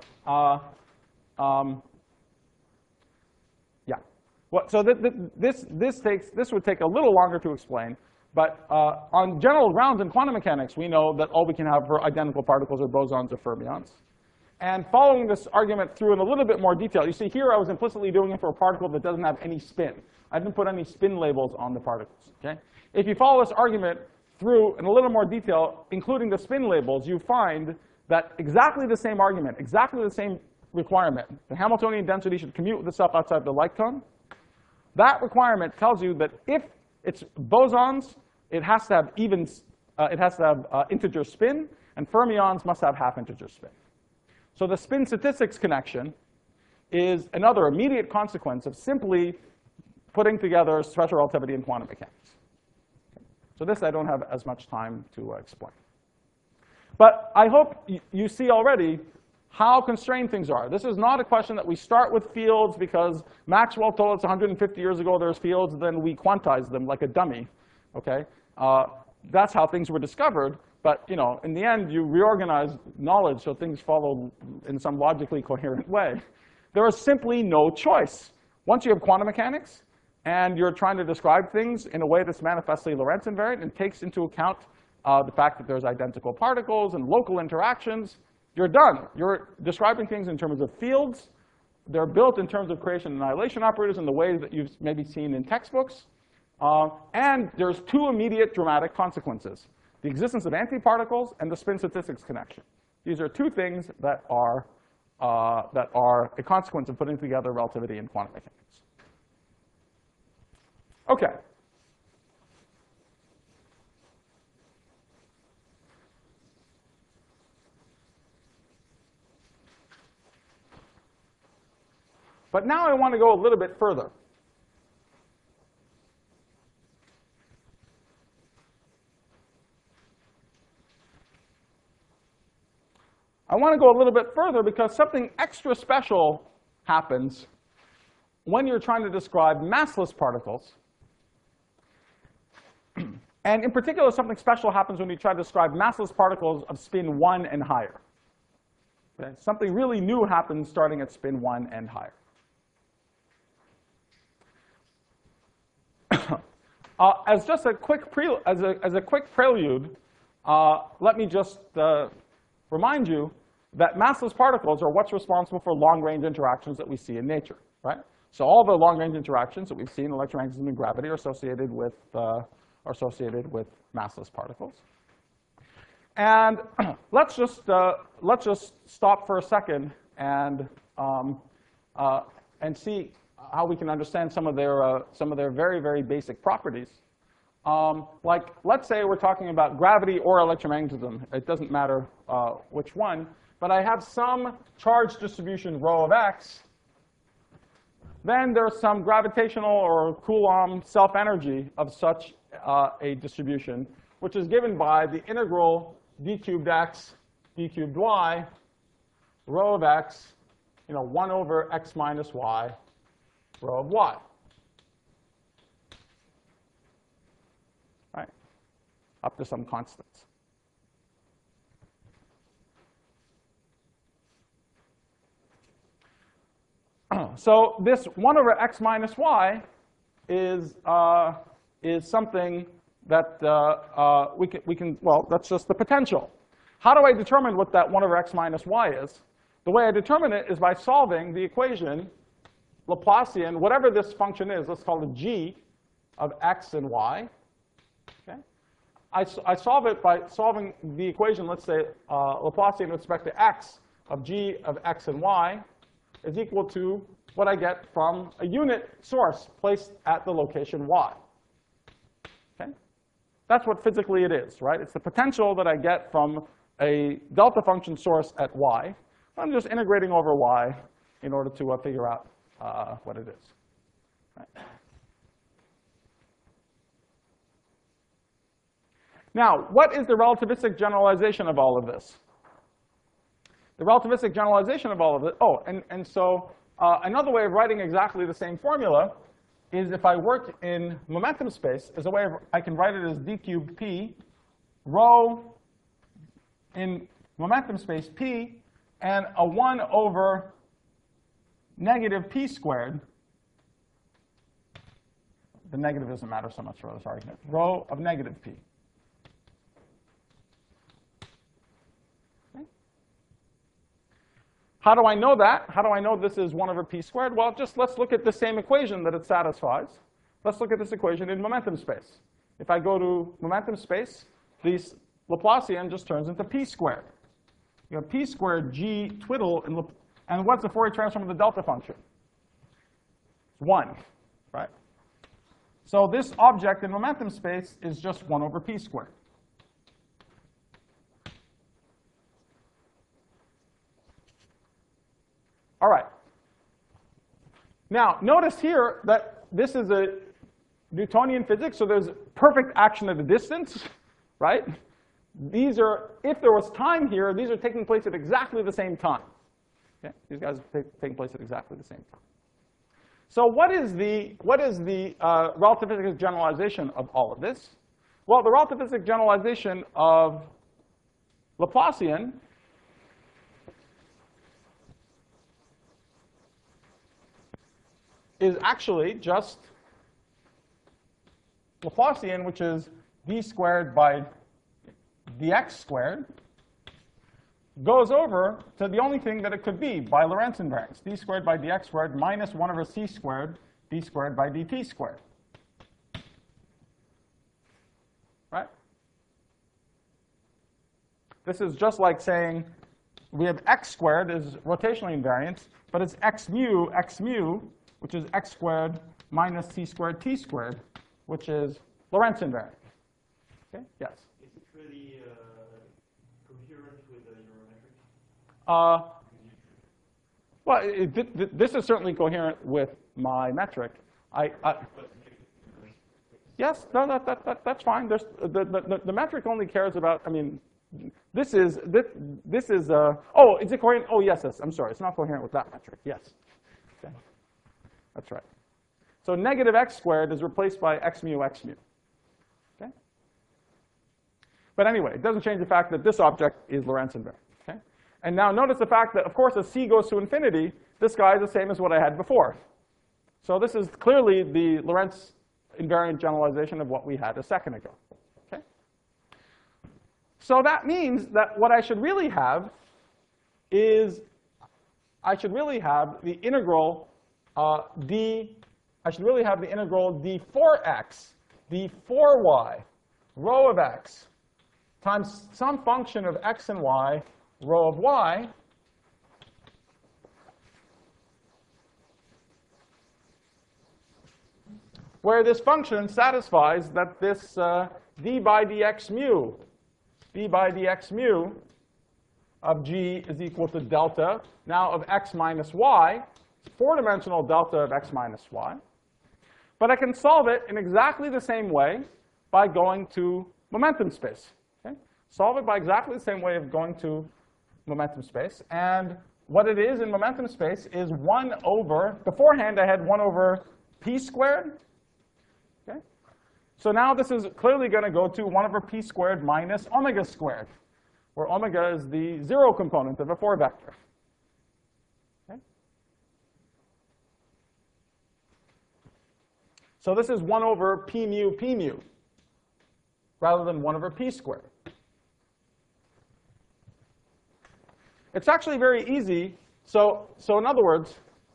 so this would take a little longer to explain, but on general grounds in quantum mechanics, we know that all we can have for identical particles are bosons or fermions. And following this argument through in a little bit more detail, you see here I was implicitly doing it for a particle that doesn't have any spin. I didn't put any spin labels on the particles. Okay? If you follow this argument through in a little more detail, including the spin labels, you find that exactly the same argument, exactly the same requirement, the Hamiltonian density should commute with itself outside the light cone. That requirement tells you that if it's bosons, it has to have integer spin, and fermions must have half-integer spin. So the spin statistics connection is another immediate consequence of simply putting together special relativity and quantum mechanics. Okay. So this I don't have as much time to explain. But I hope you see already how constrained things are. This is not a question that we start with fields because Maxwell told us 150 years ago there's fields, then we quantize them like a dummy. Okay? That's how things were discovered. But in the end, you reorganize knowledge so things follow in some logically coherent way. There is simply no choice. Once you have quantum mechanics and you're trying to describe things in a way that's manifestly Lorentz invariant and takes into account the fact that there's identical particles and local interactions, you're done. You're describing things in terms of fields. They're built in terms of creation and annihilation operators in the way that you've maybe seen in textbooks. And there's 2 immediate dramatic consequences: the existence of antiparticles and the spin statistics connection. These are 2 things that are a consequence of putting together relativity and quantum mechanics. OK. But now I want to go a little bit further. I want to go a little bit further because something extra special happens when you're trying to describe massless particles. And in particular, something special happens when you try to describe massless particles of spin 1 and higher. Okay? Something really new happens starting at spin 1 and higher. As just a quick prelude, let me just remind you that massless particles are what's responsible for long-range interactions that we see in nature, right? So all the long-range interactions that we've seen in electromagnetism and gravity are associated with massless particles. And let's just stop for a second and and see how we can understand some of their very, very basic properties. Like, let's say we're talking about gravity or electromagnetism. It doesn't matter which one. But I have some charge distribution rho of x. Then there's some gravitational or Coulomb self-energy of such a distribution, which is given by the integral d cubed x, d cubed y, rho of x, 1 over x minus y, rho of y. Right? Up to some constants. So this 1 over x minus y is something that we can, well, that's just the potential. How do I determine what that 1 over x minus y is? The way I determine it is by solving the equation Laplacian, whatever this function is, let's call it g of x and y. Okay? I solve it by solving the equation, let's say Laplacian with respect to x of g of x and y is equal to what I get from a unit source placed at the location y. Okay? That's what physically it is, right? It's the potential that I get from a delta function source at y. I'm just integrating over y in order to figure out what it is. Right? Now, what is the relativistic generalization of all of this? The relativistic generalization of all of it, and so another way of writing exactly the same formula is if I work in momentum space, as a way of, I can write it as d cubed p, rho in momentum space p, and a 1 over negative p squared. The negative doesn't matter so much for this argument. Rho of negative p. How do I know that? How do I know this is 1 over p squared? Well, just let's look at the same equation that it satisfies. Let's look at this equation in momentum space. If I go to momentum space, this Laplacian just turns into p squared. You have p squared g twiddle, and what's the Fourier transform of the delta function? 1, right? So this object in momentum space is just 1 over p squared. All right. Now, notice here that this is a Newtonian physics, so there's perfect action at a distance, right? These are, if there was time here, these are taking place at exactly the same time. Okay? These guys are taking place at exactly the same time. So what is the relativistic generalization of all of this? Well, the relativistic generalization of Laplacian is actually just Laplacian, which is d squared by dx squared, goes over to the only thing that it could be by Lorentz invariance, d squared by dx squared minus 1 over c squared, d squared by dt squared. Right? This is just like saying we have x squared is rotationally invariant, but it's x mu, which is x squared minus c squared t squared, which is Lorentz invariant. Okay? Yes? Is it really coherent with your metric? Well, this is certainly coherent with my metric. Yes, no, that's fine. There's, the metric only cares about, I mean, this is, oh, is it coherent? Oh, yes, I'm sorry. It's not coherent with that metric. Yes. Okay. That's right. So negative x squared is replaced by x mu. Okay? But anyway, it doesn't change the fact that this object is Lorentz invariant. Okay? And now notice the fact that, of course, as c goes to infinity, this guy is the same as what I had before. So this is clearly the Lorentz invariant generalization of what we had a second ago. Okay? So that means that what I should really have is I should really have the integral I should really have the integral d4x, d4y, rho of x, times some function of x and y, rho of y, where this function satisfies that this d by dx mu of g is equal to delta, now of x minus y, four-dimensional delta of x minus y. But I can solve it in exactly the same way by going to momentum space. Okay? Solve it by exactly the same way of going to momentum space. And what it is in momentum space is 1 over, beforehand I had 1 over p squared. Okay? So now this is clearly going to go to 1 over p squared minus omega squared, where omega is the 0 component of a 4 vector. Okay? So this is 1 over p mu, rather than 1 over p squared. It's actually very easy. So in other words,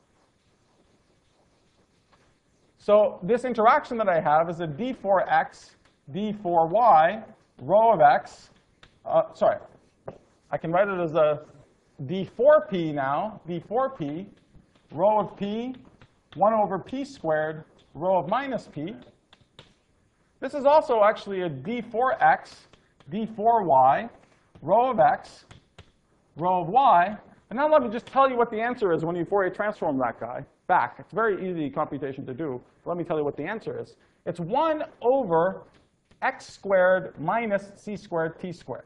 so this interaction that I have is a d4x, d4y, rho of x. Sorry, I can write it as a d4p now, d4p, rho of p, 1 over p squared, rho of minus p. This is also actually a d4x, d4y, rho of x, rho of y. And now let me just tell you what the answer is when you Fourier transform that guy back. It's a very easy computation to do. Let me tell you what the answer is. It's 1 over x squared minus c squared t squared.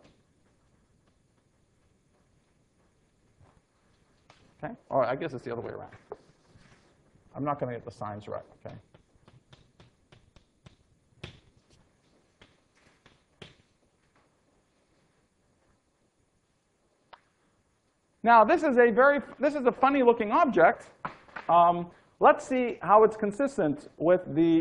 Okay? Or I guess it's the other way around. I'm not going to get the signs right. Okay? Now, this is a funny-looking object. Let's see how it's consistent with the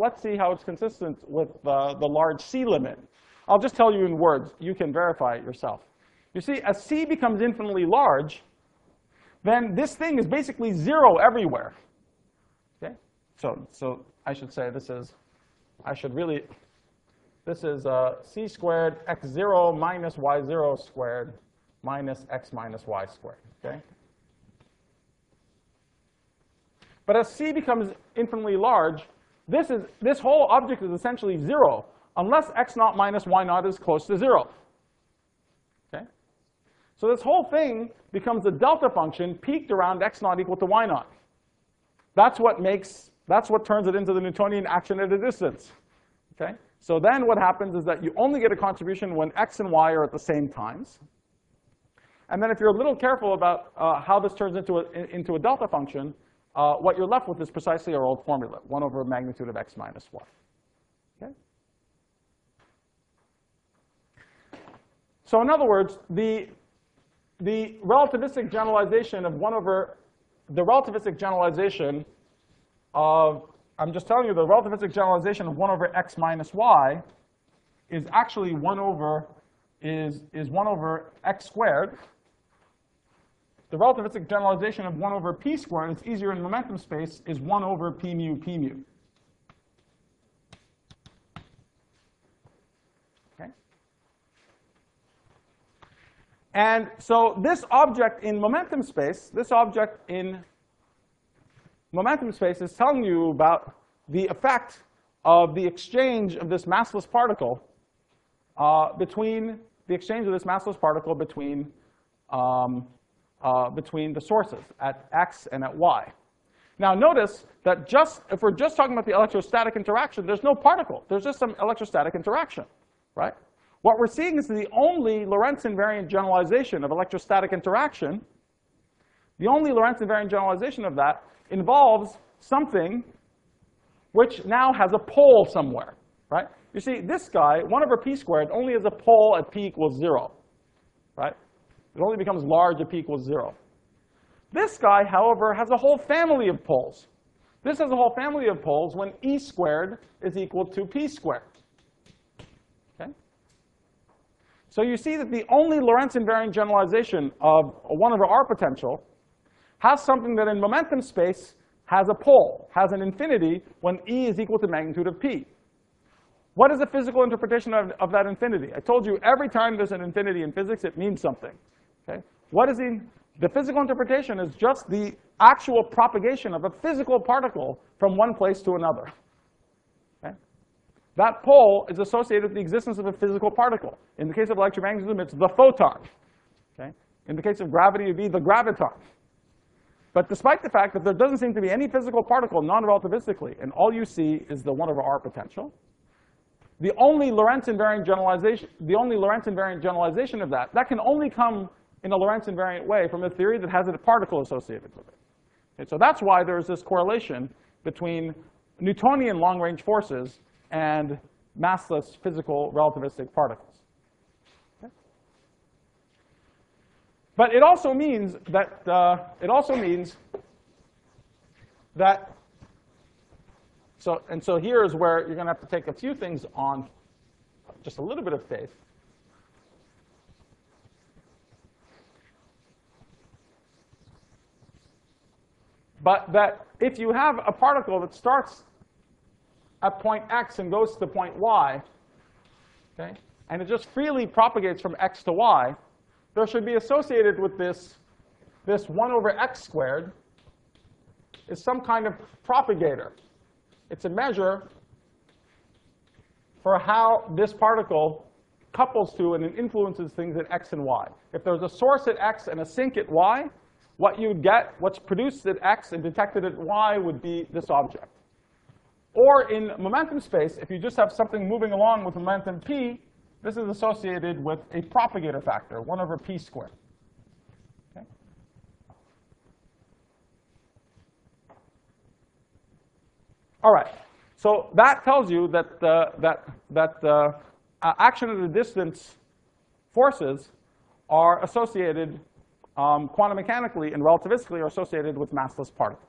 large C limit. I'll just tell you in words. You can verify it yourself. You see, as C becomes infinitely large, then this thing is basically 0 everywhere. Okay? So I should say this is c squared x0 minus y0 squared minus x minus y squared. Okay? But as C becomes infinitely large, this whole object is essentially 0, unless x naught minus y naught is close to 0. Okay? So this whole thing becomes a delta function peaked around x naught equal to y naught. That's what turns it into the Newtonian action at a distance. Okay? So then what happens is that you only get a contribution when x and y are at the same times. And then if you're a little careful about how this turns into a delta function, what you're left with is precisely our old formula, 1 over magnitude of x minus y. Okay? So in other words, the relativistic generalization of 1 over the relativistic generalization of, I'm just telling you, the relativistic generalization of 1 over x minus y is actually 1 over x squared. The relativistic generalization of 1 over p squared, it's easier in momentum space, is 1 over p mu. Okay? And so this object in momentum space, is telling you about the effect of the exchange of this massless particle between the sources at x and at y. Now notice that if we're just talking about the electrostatic interaction, there's no particle. There's just some electrostatic interaction, right? What we're seeing is the only Lorentz invariant generalization of electrostatic interaction. The only Lorentz invariant generalization of that involves something which now has a pole somewhere, right? You see, this guy, 1 over p squared, only has a pole at p equals 0, right? It only becomes large at p equals 0. This guy, however, has a whole family of poles. This has a whole family of poles when E squared is equal to P squared. Okay? So you see that the only Lorentz invariant generalization of a 1 over R potential has something that in momentum space has a pole, has an infinity when E is equal to magnitude of P. What is the physical interpretation of that infinity? I told you every time there's an infinity in physics, it means something. Okay? What is the physical interpretation is just the actual propagation of a physical particle from one place to another. that pole is associated with the existence of a physical particle. In the case of electromagnetism, it's the photon. Okay? In the case of gravity, it would be the graviton. But despite the fact that there doesn't seem to be any physical particle non-relativistically, and all you see is the 1/r potential, the only Lorentz invariant generalization of that can only come in a Lorentz invariant way from a theory that has a particle associated with it. Okay, so that's why there's this correlation between Newtonian long-range forces and massless physical relativistic particles. Okay? But it also means that so here is where you're going to have to take a few things on just a little bit of faith. But that if you have a particle that starts at point x and goes to point y, okay, and it just freely propagates from x to y, there should be associated with this 1/x² is some kind of propagator. It's a measure for how this particle couples to and influences things at x and y. If there's a source at x and a sink at y, what you'd get, what's produced at x and detected at y would be this object. Or in momentum space, if you just have something moving along with momentum p, this is associated with a propagator factor, 1/p². Okay? All right. So that tells you that action at a distance forces are associated quantum mechanically and relativistically are associated with massless particles.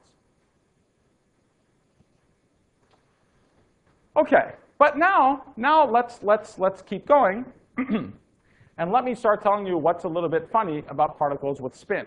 Okay, but now let's keep going, and let me start telling you what's a little bit funny about particles with spin.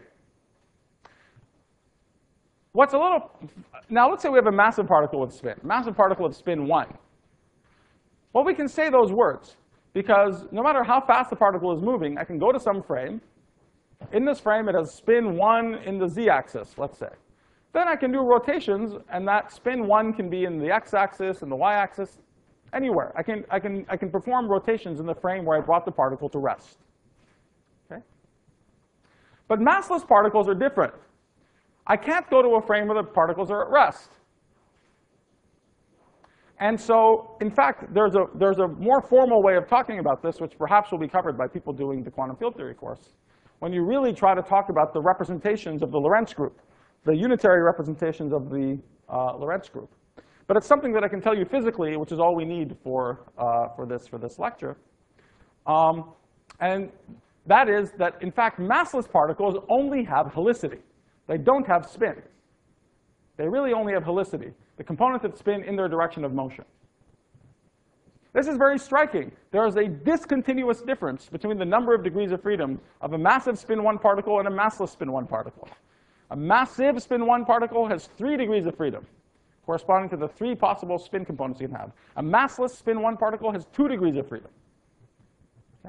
Now let's say we have a massive particle with spin, massive particle with spin 1. Well, we can say those words because no matter how fast the particle is moving, I can go to some frame. In this frame, it has spin 1 in the z-axis, let's say. Then I can do rotations, and that spin 1 can be in the x-axis and the y-axis, anywhere. I can perform rotations in the frame where I brought the particle to rest. Okay? But massless particles are different. I can't go to a frame where the particles are at rest. And so, in fact, there's a more formal way of talking about this, which perhaps will be covered by people doing the quantum field theory course, when you really try to talk about the representations of the Lorentz group, the unitary representations of the Lorentz group. But it's something that I can tell you physically, which is all we need for this lecture. And that is that, in fact, massless particles only have helicity. They don't have spin. They really only have helicity, the components that spin in their direction of motion. This is very striking. There is a discontinuous difference between the number of degrees of freedom of a massive spin 1 particle and a massless spin 1 particle. A massive spin 1 particle has 3 degrees of freedom, corresponding to the 3 possible spin components you can have. A massless spin 1 particle has 2 degrees of freedom. Okay?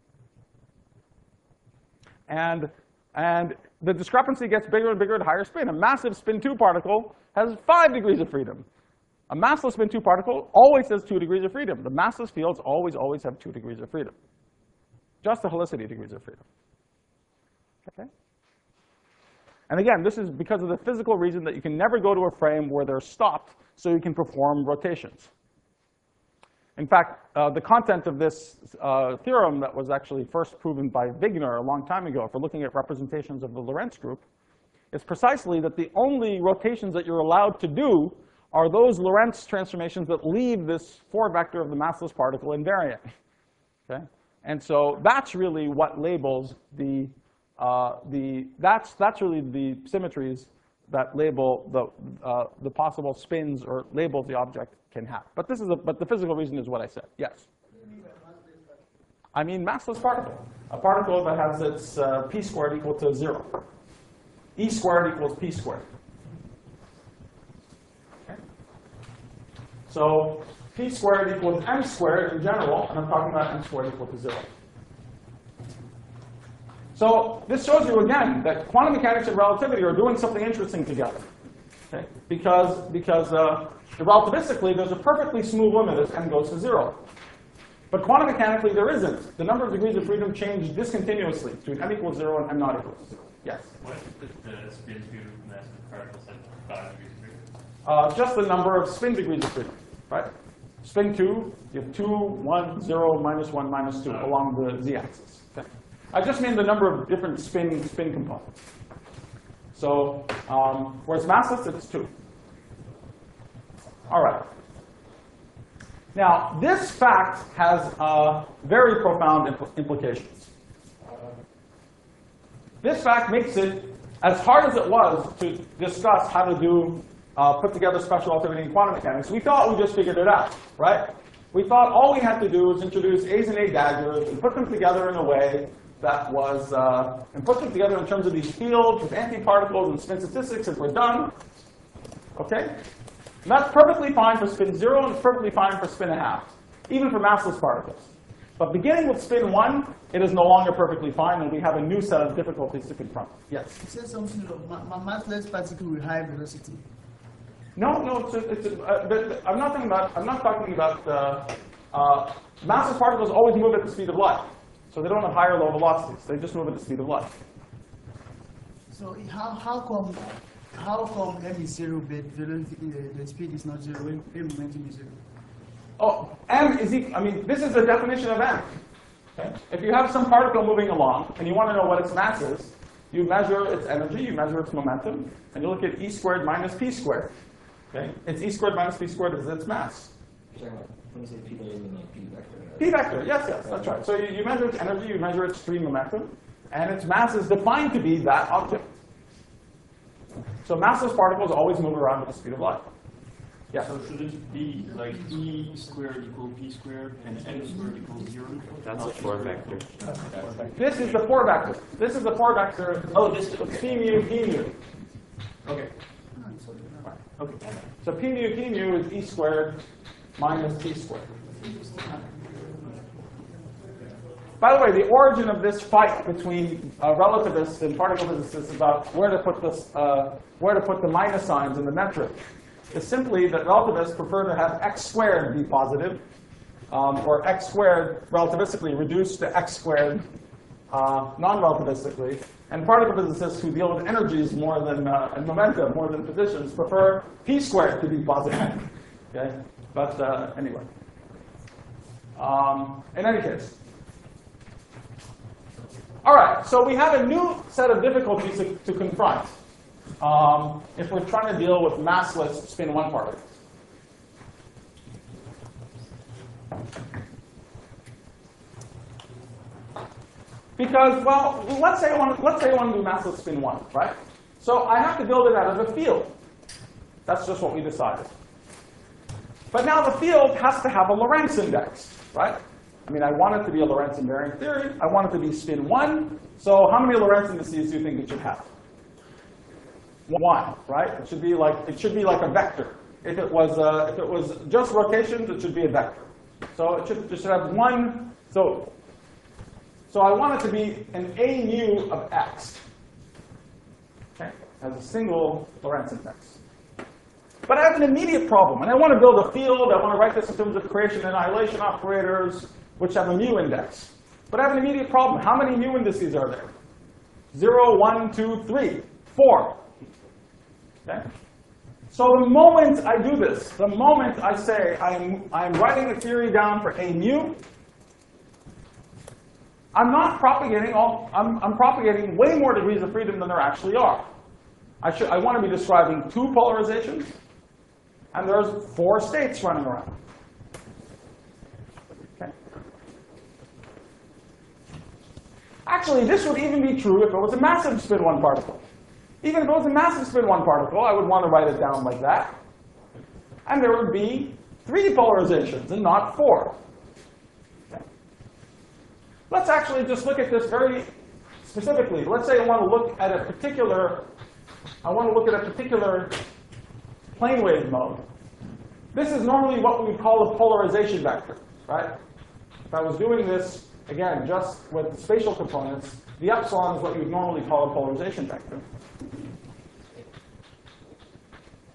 And the discrepancy gets bigger and bigger at higher spin. A massive spin 2 particle has 5 degrees of freedom. A massless spin 2 particle always has 2 degrees of freedom. The massless fields always have 2 degrees of freedom. Just the helicity degrees of freedom. Okay? And again, this is because of the physical reason that you can never go to a frame where they're stopped so you can perform rotations. In fact, the content of this theorem that was actually first proven by Wigner a long time ago for looking at representations of the Lorentz group is precisely that the only rotations that you're allowed to do are those Lorentz transformations that leave this 4-vector of the massless particle invariant. Okay? And so that's really what labels that's really the symmetries that label the possible spins or labels the object can have. But the physical reason is what I said. Yes. I mean massless particle, a particle that has its p² equal to 0. E² equals p². Okay. So p² equals m² in general, and I'm talking about m² equal to 0. So this shows you again that quantum mechanics and relativity are doing something interesting together. Okay? Because relativistically, there's a perfectly smooth limit as n goes to 0. But quantum mechanically, there isn't. The number of degrees of freedom change discontinuously between m equals 0 and m not equals 0. Yes? What if the spin to mass of the particle is at 5 degrees of freedom? Just the number of spin degrees of freedom, right? Spin 2, you have 2, 1, 0, minus 1, minus 2 along the z-axis. Okay? I just mean the number of different spin components. So whereas massless, it's 2. All right. Now, this fact has very profound implications. This fact makes it, as hard as it was to discuss how to put together special relativity in quantum mechanics, we thought we just figured it out, right? We thought all we had to do was introduce A's and A daggers and put them together in a way that was, and put them together in terms of these fields with antiparticles and spin statistics, and we're done. Okay? And that's perfectly fine for spin 0, and it's perfectly fine for spin 1/2, even for massless particles. But beginning with spin 1, it is no longer perfectly fine, and we have a new set of difficulties to confront. Yes? You said something about massless particle with high velocity. No, I'm not talking about massless particles always move at the speed of light. So they don't have high or low velocities. They just move at the speed of light. So how come m is 0, but the speed is not 0 when momentum is 0? Oh, m is equal. I mean, this is the definition of m. Okay? If you have some particle moving along and you want to know what its mass is, you measure its energy, you measure its momentum, and you look at e squared minus p squared. Okay? It's e squared minus p squared is its mass. When you say p, you mean like p vector. P vector, yes, that's right. So you measure its energy, you measure its free momentum, and its mass is defined to be that object. So massless particles always move around at the speed of light. Yeah. So should it be like E squared equal P squared and N squared equals 0? That's a 4 vector. This is the 4 vector. This is the 4 vector. Oh, this is P mu, P mu. Okay. Okay. So P mu is E squared minus P squared. By the way, the origin of this fight between relativists and particle physicists about where to put the minus signs in the metric is simply that relativists prefer to have x squared be positive, or x squared relativistically reduced to x squared non-relativistically, and particle physicists who deal with energies more than and momentum more than positions prefer p squared to be positive. Okay, but anyway, in any case. All right, so we have a new set of difficulties to confront if we're trying to deal with massless spin 1 particles. Because, well, let's say I want to do massless spin 1, right? So I have to build it out of a field. That's just what we decided. But now the field has to have a Lorentz index, right? I mean, I want it to be a Lorentz invariant theory. I want it to be spin 1. So how many Lorentz indices do you think it should have? 1, right? It should be like a vector. If it was just rotations, it should be a vector. So it should have 1. So I want it to be an A mu of x. Okay, as a single Lorentz index. But I have an immediate problem, and I want to build a field. I want to write this in terms of creation and annihilation operators, which have a mu index. But I have an immediate problem. How many mu indices are there? 0, 1, 2, 3, 4. Okay? So the moment I do this, the moment I say I'm writing a theory down for A mu, I'm not propagating I'm propagating way more degrees of freedom than there actually are. I want to be describing 2 polarizations, and there's 4 states running around. Okay. Actually, this would even be true if it was a massive spin 1 particle. Even if it was a massive spin 1 particle, I would want to write it down like that. And there would be 3 polarizations and not 4. Okay. Let's actually just look at this very specifically. Let's say I want to look at a particular plane wave mode. This is normally what we would call a polarization vector, right? If I was doing this, again, just with spatial components, the epsilon is what you would normally call a polarization vector.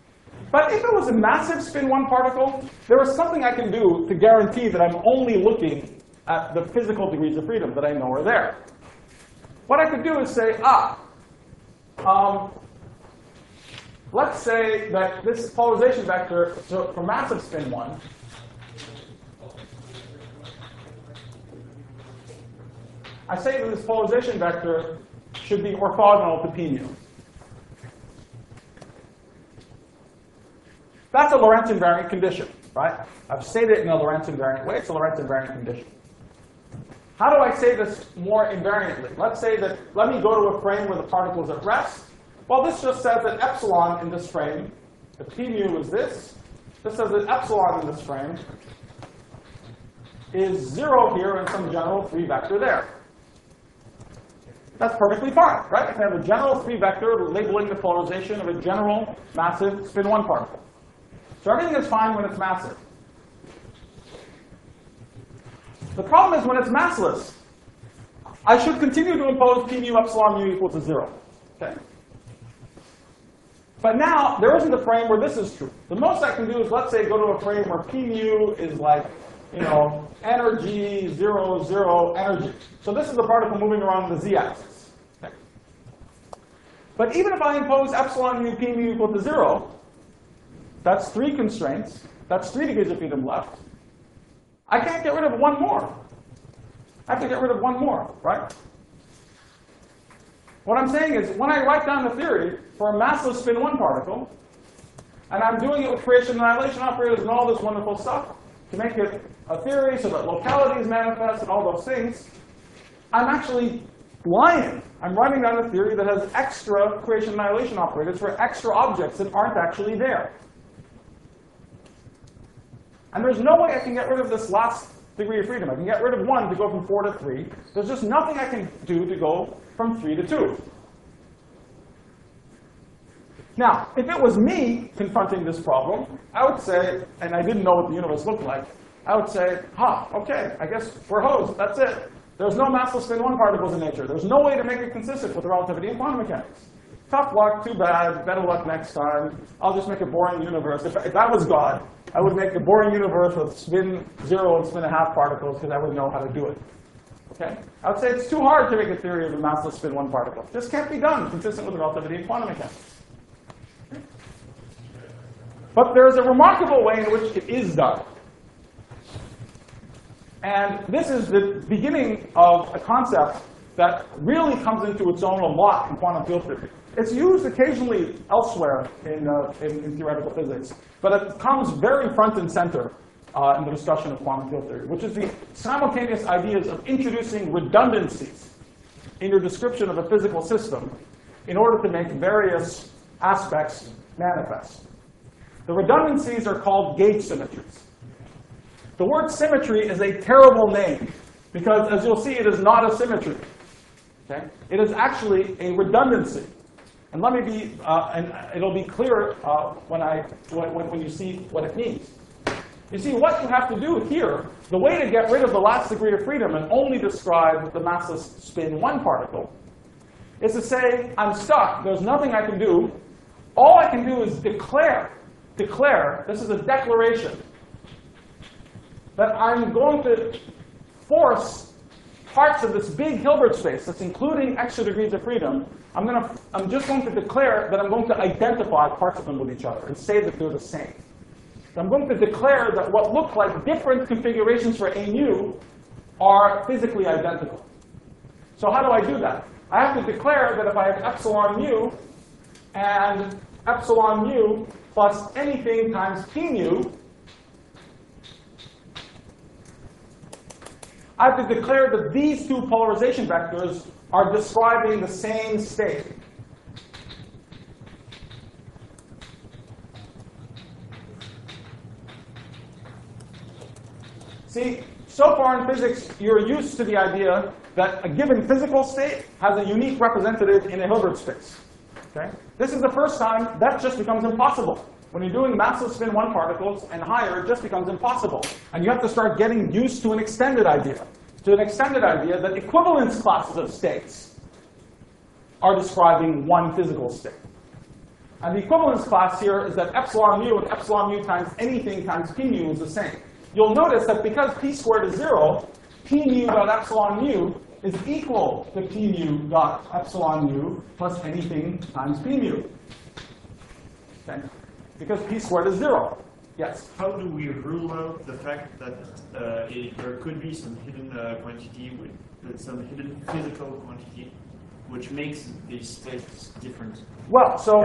But if it was a massive spin 1 particle, there was something I can do to guarantee that I'm only looking at the physical degrees of freedom that I know are there. What I could do is say, let's say that this polarization vector, so for massive spin 1, I say that this polarization vector should be orthogonal to p mu. That's a Lorentz invariant condition, right? I've stated it in a Lorentz invariant way. It's a Lorentz invariant condition. How do I say this more invariantly? Let's say that, let me go to a frame where the particle is at rest. Well, this just says that epsilon in this frame, if p mu is this says that epsilon in this frame is 0 here and some general 3 vector there. That's perfectly fine, right? I can have a general 3 vector labeling the polarization of a general massive spin 1 particle. So everything is fine when it's massive. The problem is when it's massless, I should continue to impose p mu epsilon mu equal to 0. Okay? But now, there isn't a frame where this is true. The most I can do is, let's say, go to a frame where p mu is like, energy, 0, 0, energy. So this is the particle moving around the z-axis. Okay. But even if I impose epsilon mu p mu equal to 0, that's 3 constraints. That's 3 degrees of freedom left. I can't get rid of one more. I have to get rid of one more, right? What I'm saying is, when I write down the theory for a massless spin 1 particle, and I'm doing it with creation and annihilation operators and all this wonderful stuff, to make it a theory so that locality is manifest and all those things, I'm actually lying. I'm writing down a theory that has extra creation and annihilation operators for extra objects that aren't actually there. And there's no way I can get rid of this last degree of freedom. I can get rid of 1 to go from 4 to 3. There's just nothing I can do to go from 3 to 2. Now, if it was me confronting this problem, I would say, and I didn't know what the universe looked like, I would say, okay, I guess we're hosed. That's it. There's no massless spin 1 particles in nature. There's no way to make it consistent with relativity and quantum mechanics. Tough luck, too bad, better luck next time. I'll just make a boring universe. If I was God, I would make a boring universe with spin 0 and spin 1/2 particles because I would know how to do it. Okay? I would say it's too hard to make a theory of a massless spin 1 particle. This can't be done consistent with relativity and quantum mechanics. But there's a remarkable way in which it is done. And this is the beginning of a concept that really comes into its own a lot in quantum field theory. It's used occasionally elsewhere in theoretical physics, but it comes very front and center in the discussion of quantum field theory, which is the simultaneous ideas of introducing redundancies in your description of a physical system in order to make various aspects manifest. The redundancies are called gauge symmetries. The word symmetry is a terrible name because, as you'll see, it is not a symmetry. Okay? It is actually a redundancy. And let me be, and it'll be clear when you see what it means. You see, what you have to do here, the way to get rid of the last degree of freedom and only describe the massless spin 1 particle, is to say, I'm stuck. There's nothing I can do. All I can do is declare, this is a declaration, that I'm going to force parts of this big Hilbert space that's including extra degrees of freedom. I'm just going to declare that I'm going to identify parts of them with each other and say that they're the same. So I'm going to declare that what look like different configurations for a mu are physically identical. So how do I do that? I have to declare that if I have epsilon mu and epsilon mu plus anything times p mu, I have to declare that these two polarization vectors are describing the same state. See, so far in physics, you're used to the idea that a given physical state has a unique representative in a Hilbert space. Okay? This is the first time that just becomes impossible. When you're doing massless spin 1 particles and higher, it just becomes impossible. And you have to start getting used to an extended idea. To an extended idea that equivalence classes of states are describing one physical state. And the equivalence class here is that epsilon mu and epsilon mu times anything times p mu is the same. You'll notice that because p squared is 0, p mu dot epsilon mu is equal to p mu dot epsilon mu plus anything times p mu. Okay? Because p squared is 0. Yes? How do we rule out the fact that there could be some hidden quantity, with some hidden physical quantity, which makes these states different? Well, so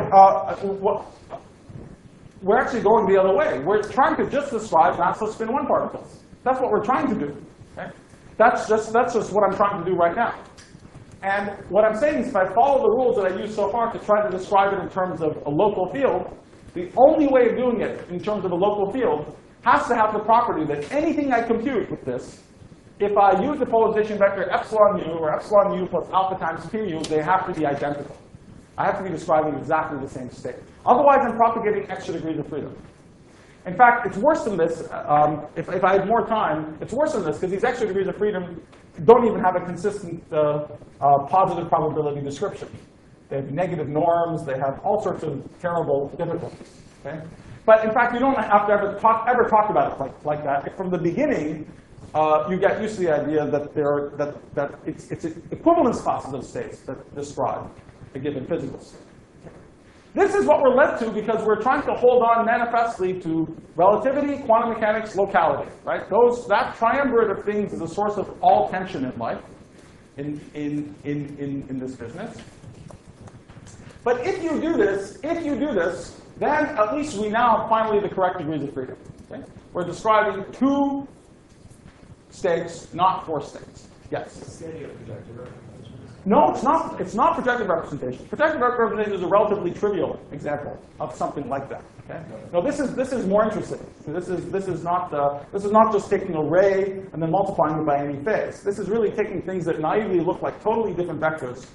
we're actually going the other way. We're trying to just describe massless spin 1 particles. That's what we're trying to do. Okay? That's just what I'm trying to do right now. And what I'm saying is if I follow the rules that I used so far to try to describe it in terms of a local field, the only way of doing it in terms of a local field has to have the property that anything I compute with this, if I use the polarization vector epsilon mu or epsilon mu plus alpha times p mu, they have to be identical. I have to be describing exactly the same state. Otherwise, I'm propagating extra degrees of freedom. In fact, it's worse than this. If I had more time, it's worse than this because these extra degrees of freedom don't even have a consistent positive probability description. They have negative norms. They have all sorts of terrible difficulties. Okay? But in fact, you don't have to ever talk about it like that. From the beginning, you get used to the idea that it's equivalence classes of states that describe a given physical state. This is what we're led to because we're trying to hold on manifestly to relativity, quantum mechanics, locality. Right? That triumvirate of things is a source of all tension in life, in this business. But if you do this, then at least we now have finally the correct degrees of freedom. Okay? We're describing 2 states, not 4 states. Yes? No, it's not. It's not projective representation. Projective representation is a relatively trivial example of something like that. Okay? No, this is more interesting. This is not just taking a ray and then multiplying it by any phase. This is really taking things that naively look like totally different vectors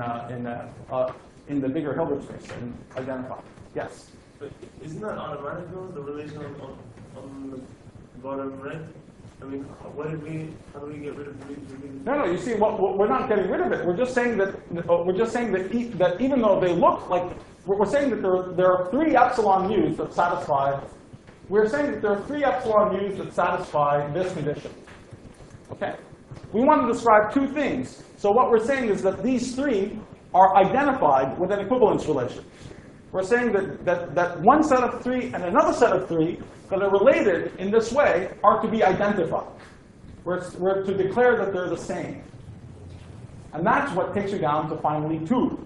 in the bigger Hilbert space and identify. Yes? But isn't that automatic though, the relation on the bottom right? I mean, how do we get rid of the No, you see, we're not getting rid of it. We're just saying that that even though they look like, we're saying that there are 3 epsilon mu's that satisfy. We're saying that there are 3 epsilon mu's that satisfy this condition. Okay? We want to describe 2 things. So what we're saying is that these 3 are identified with an equivalence relation. We're saying that one set of 3 and another set of 3 that are related in this way are to be identified. We're to declare that they're the same. And that's what takes you down to finally 2.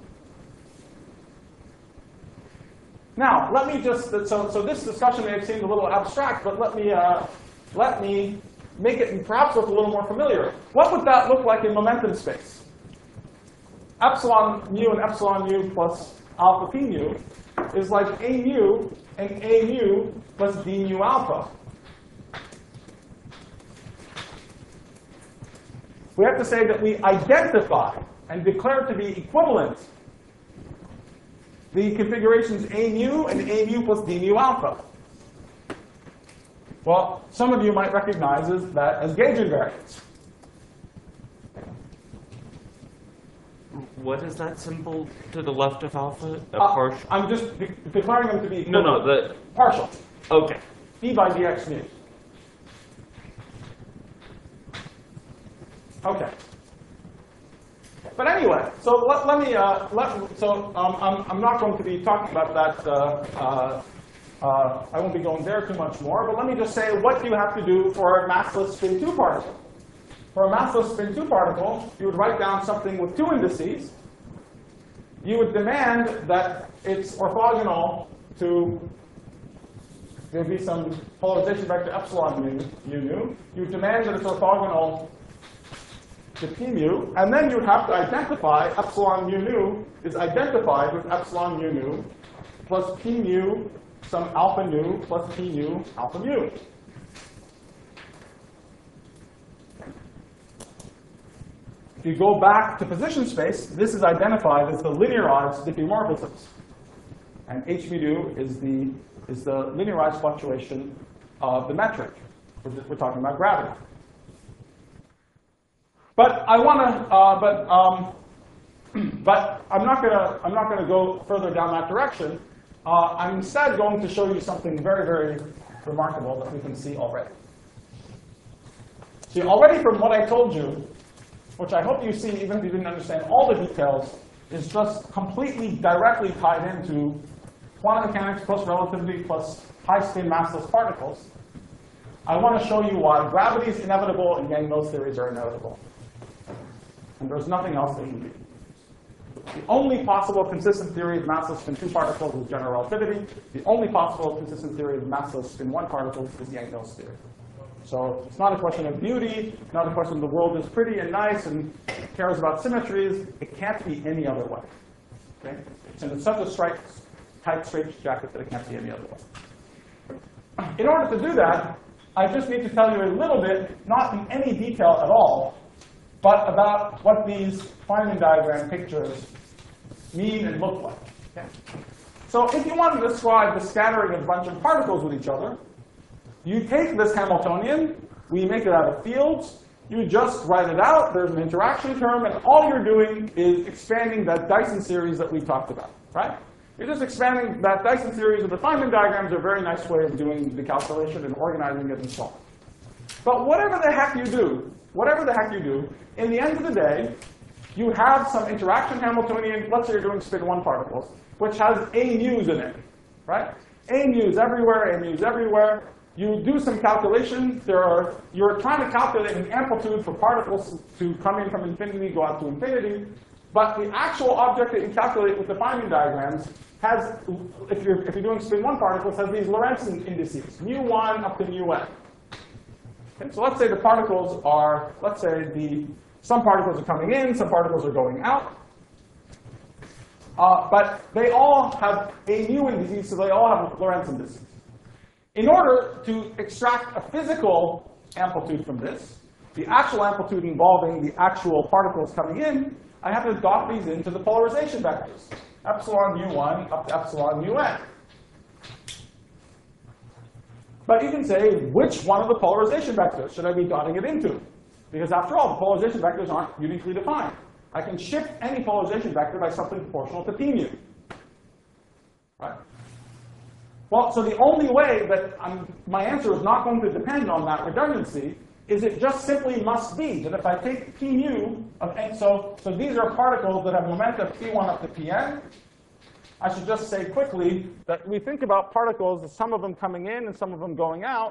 Now, let me just, so this discussion may have seemed a little abstract, but let me make it perhaps look a little more familiar. What would that look like in momentum space? Epsilon mu and epsilon mu plus alpha p mu is like a mu and a mu plus d mu alpha. We have to say that we identify and declare to be equivalent the configurations a mu and a mu plus d mu alpha. Well, some of you might recognize that as gauge invariance. What is that symbol to the left of alpha? Partial. I'm just declaring them to be equivalent. No, the partial. Okay. D by dx mu. Okay. But anyway, so let me I'm not going to be talking about that. I won't be going there too much more. But let me just say what you have to do for a massless spin 2 particle. For a massless spin 2 particle, you would write down something with 2 indices. You would demand that it's orthogonal to, there would be some polarization vector epsilon mu nu. You would demand that it's orthogonal to p mu. And then you would have to identify epsilon mu nu is identified with epsilon mu nu plus p mu some alpha nu plus p mu alpha mu. If you go back to position space, this is identified as the linearized diffeomorphisms. And h mu nu is the linearized fluctuation of the metric. We're talking about gravity. But I want to, but I'm not going to go further down that direction. I'm instead going to show you something very, very remarkable that we can see already. See, already from what I told you, which I hope you see even if you didn't understand all the details, is just completely directly tied into quantum mechanics plus relativity plus high-spin massless particles. I want to show you why gravity is inevitable and Yang-Mills theories are inevitable. And there's nothing else that can be. The only possible consistent theory of massless spin 2 particles is general relativity. The only possible consistent theory of massless spin 1 particles is Yang-Mills theory. So it's not a question of beauty, not a question the world is pretty and nice and cares about symmetries. It can't be any other way. Okay? And it's such a tight straitjacket that it can't be any other way. In order to do that, I just need to tell you a little bit, not in any detail at all, but about what these Feynman diagram pictures mean and look like. Okay? So if you want to describe the scattering of a bunch of particles with each other, you take this Hamiltonian, we make it out of fields, you just write it out, there's an interaction term, and all you're doing is expanding that Dyson series that we talked about, right? You're just expanding that Dyson series, and the Feynman diagrams are a very nice way of doing the calculation and organizing it and so on. But whatever the heck you do, in the end of the day, you have some interaction Hamiltonian, let's say you're doing spin 1 particles, which has a mu's in it, right? A mu's everywhere. You do some calculation. You're trying to calculate an amplitude for particles to come in from infinity, go out to infinity. But the actual object that you calculate with the Feynman diagrams has, if you're doing spin 1 particles, has these Lorentz indices, mu1 up to mu(n). Okay, so let's say the particles are, some particles are coming in, some particles are going out. But they all have a mu indices, so they all have Lorentz indices. In order to extract a physical amplitude from this, the actual amplitude involving the actual particles coming in, I have to dot these into the polarization vectors, epsilon mu1 up to epsilon mu(n). But you can say, which one of the polarization vectors should I be dotting it into? Because after all, the polarization vectors aren't uniquely defined. I can shift any polarization vector by something proportional to p mu. Right? Well, so the only way that my answer is not going to depend on that redundancy is it just simply must be that if I take p mu of n, so these are particles that have momenta p1 up to pn. I should just say quickly that we think about particles as some of them coming in and some of them going out.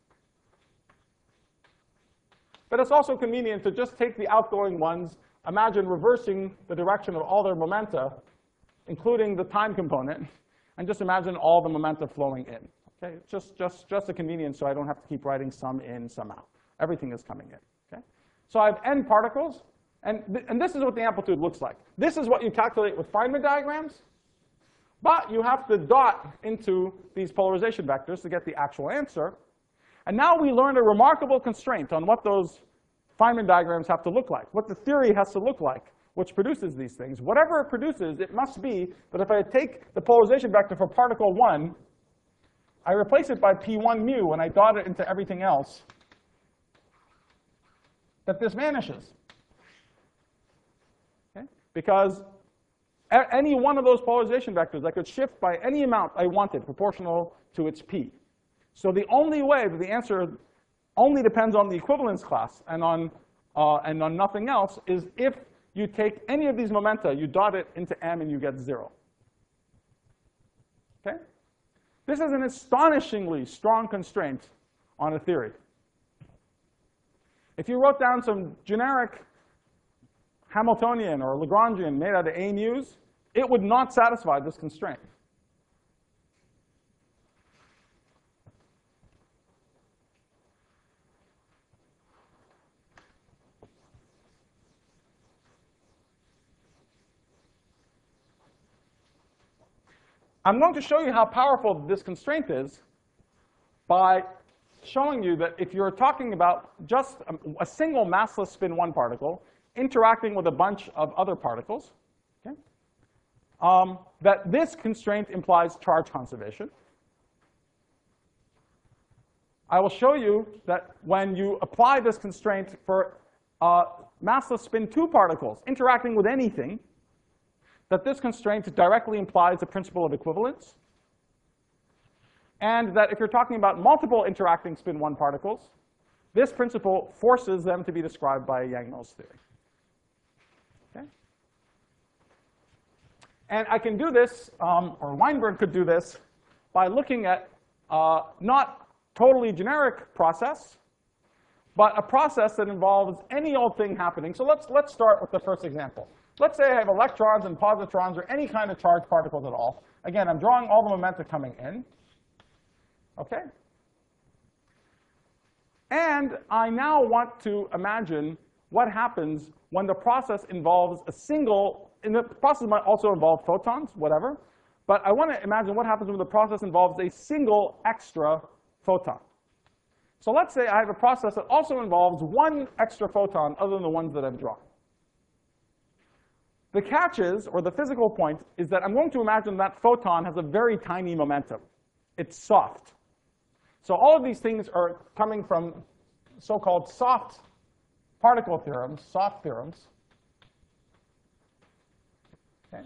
But it's also convenient to just take the outgoing ones, imagine reversing the direction of all their momenta, including the time component, and just imagine all the momenta flowing in. Okay, just a convenience so I don't have to keep writing some in, some out. Everything is coming in. Okay? So I have n particles, and this is what the amplitude looks like. This is what you calculate with Feynman diagrams, but you have to dot into these polarization vectors to get the actual answer. And now we learned a remarkable constraint on what those Feynman diagrams have to look like, what the theory has to look like, which produces these things. Whatever it produces, it must be that if I take the polarization vector for particle 1, I replace it by p1 mu, and I dot it into everything else, that this vanishes. Okay? Because any one of those polarization vectors I could shift by any amount I wanted, proportional to its p. So the only way that the answer only depends on the equivalence class and on nothing else is if you take any of these momenta, you dot it into m, and you get 0. Okay? This is an astonishingly strong constraint on a theory. If you wrote down some generic Hamiltonian or Lagrangian made out of a mu's, it would not satisfy this constraint. I'm going to show you how powerful this constraint is by showing you that if you're talking about just a single massless spin 1 particle interacting with a bunch of other particles, okay, that this constraint implies charge conservation. I will show you that when you apply this constraint for massless spin 2 particles interacting with anything, that this constraint directly implies the principle of equivalence. and that if you're talking about multiple interacting spin 1 particles, this principle forces them to be described by a Yang-Mills theory. Okay? And I can do this, or Weinberg could do this, by looking at not totally generic process, but a process that involves any old thing happening. So let's start with the first example. Let's say I have electrons and positrons or any kind of charged particles at all. Again, I'm drawing all the momenta coming in. Okay? And I now want to imagine what happens when the process involves a single, and the process might also involve photons, whatever. But I want to imagine what happens when the process involves a single extra photon. So let's say I have a process that also involves one extra photon other than the ones that I've drawn. The catch is, or the physical point, is that I'm going to imagine that photon has a very tiny momentum. It's soft. So all of these things are coming from so-called soft particle theorems, soft theorems. Okay.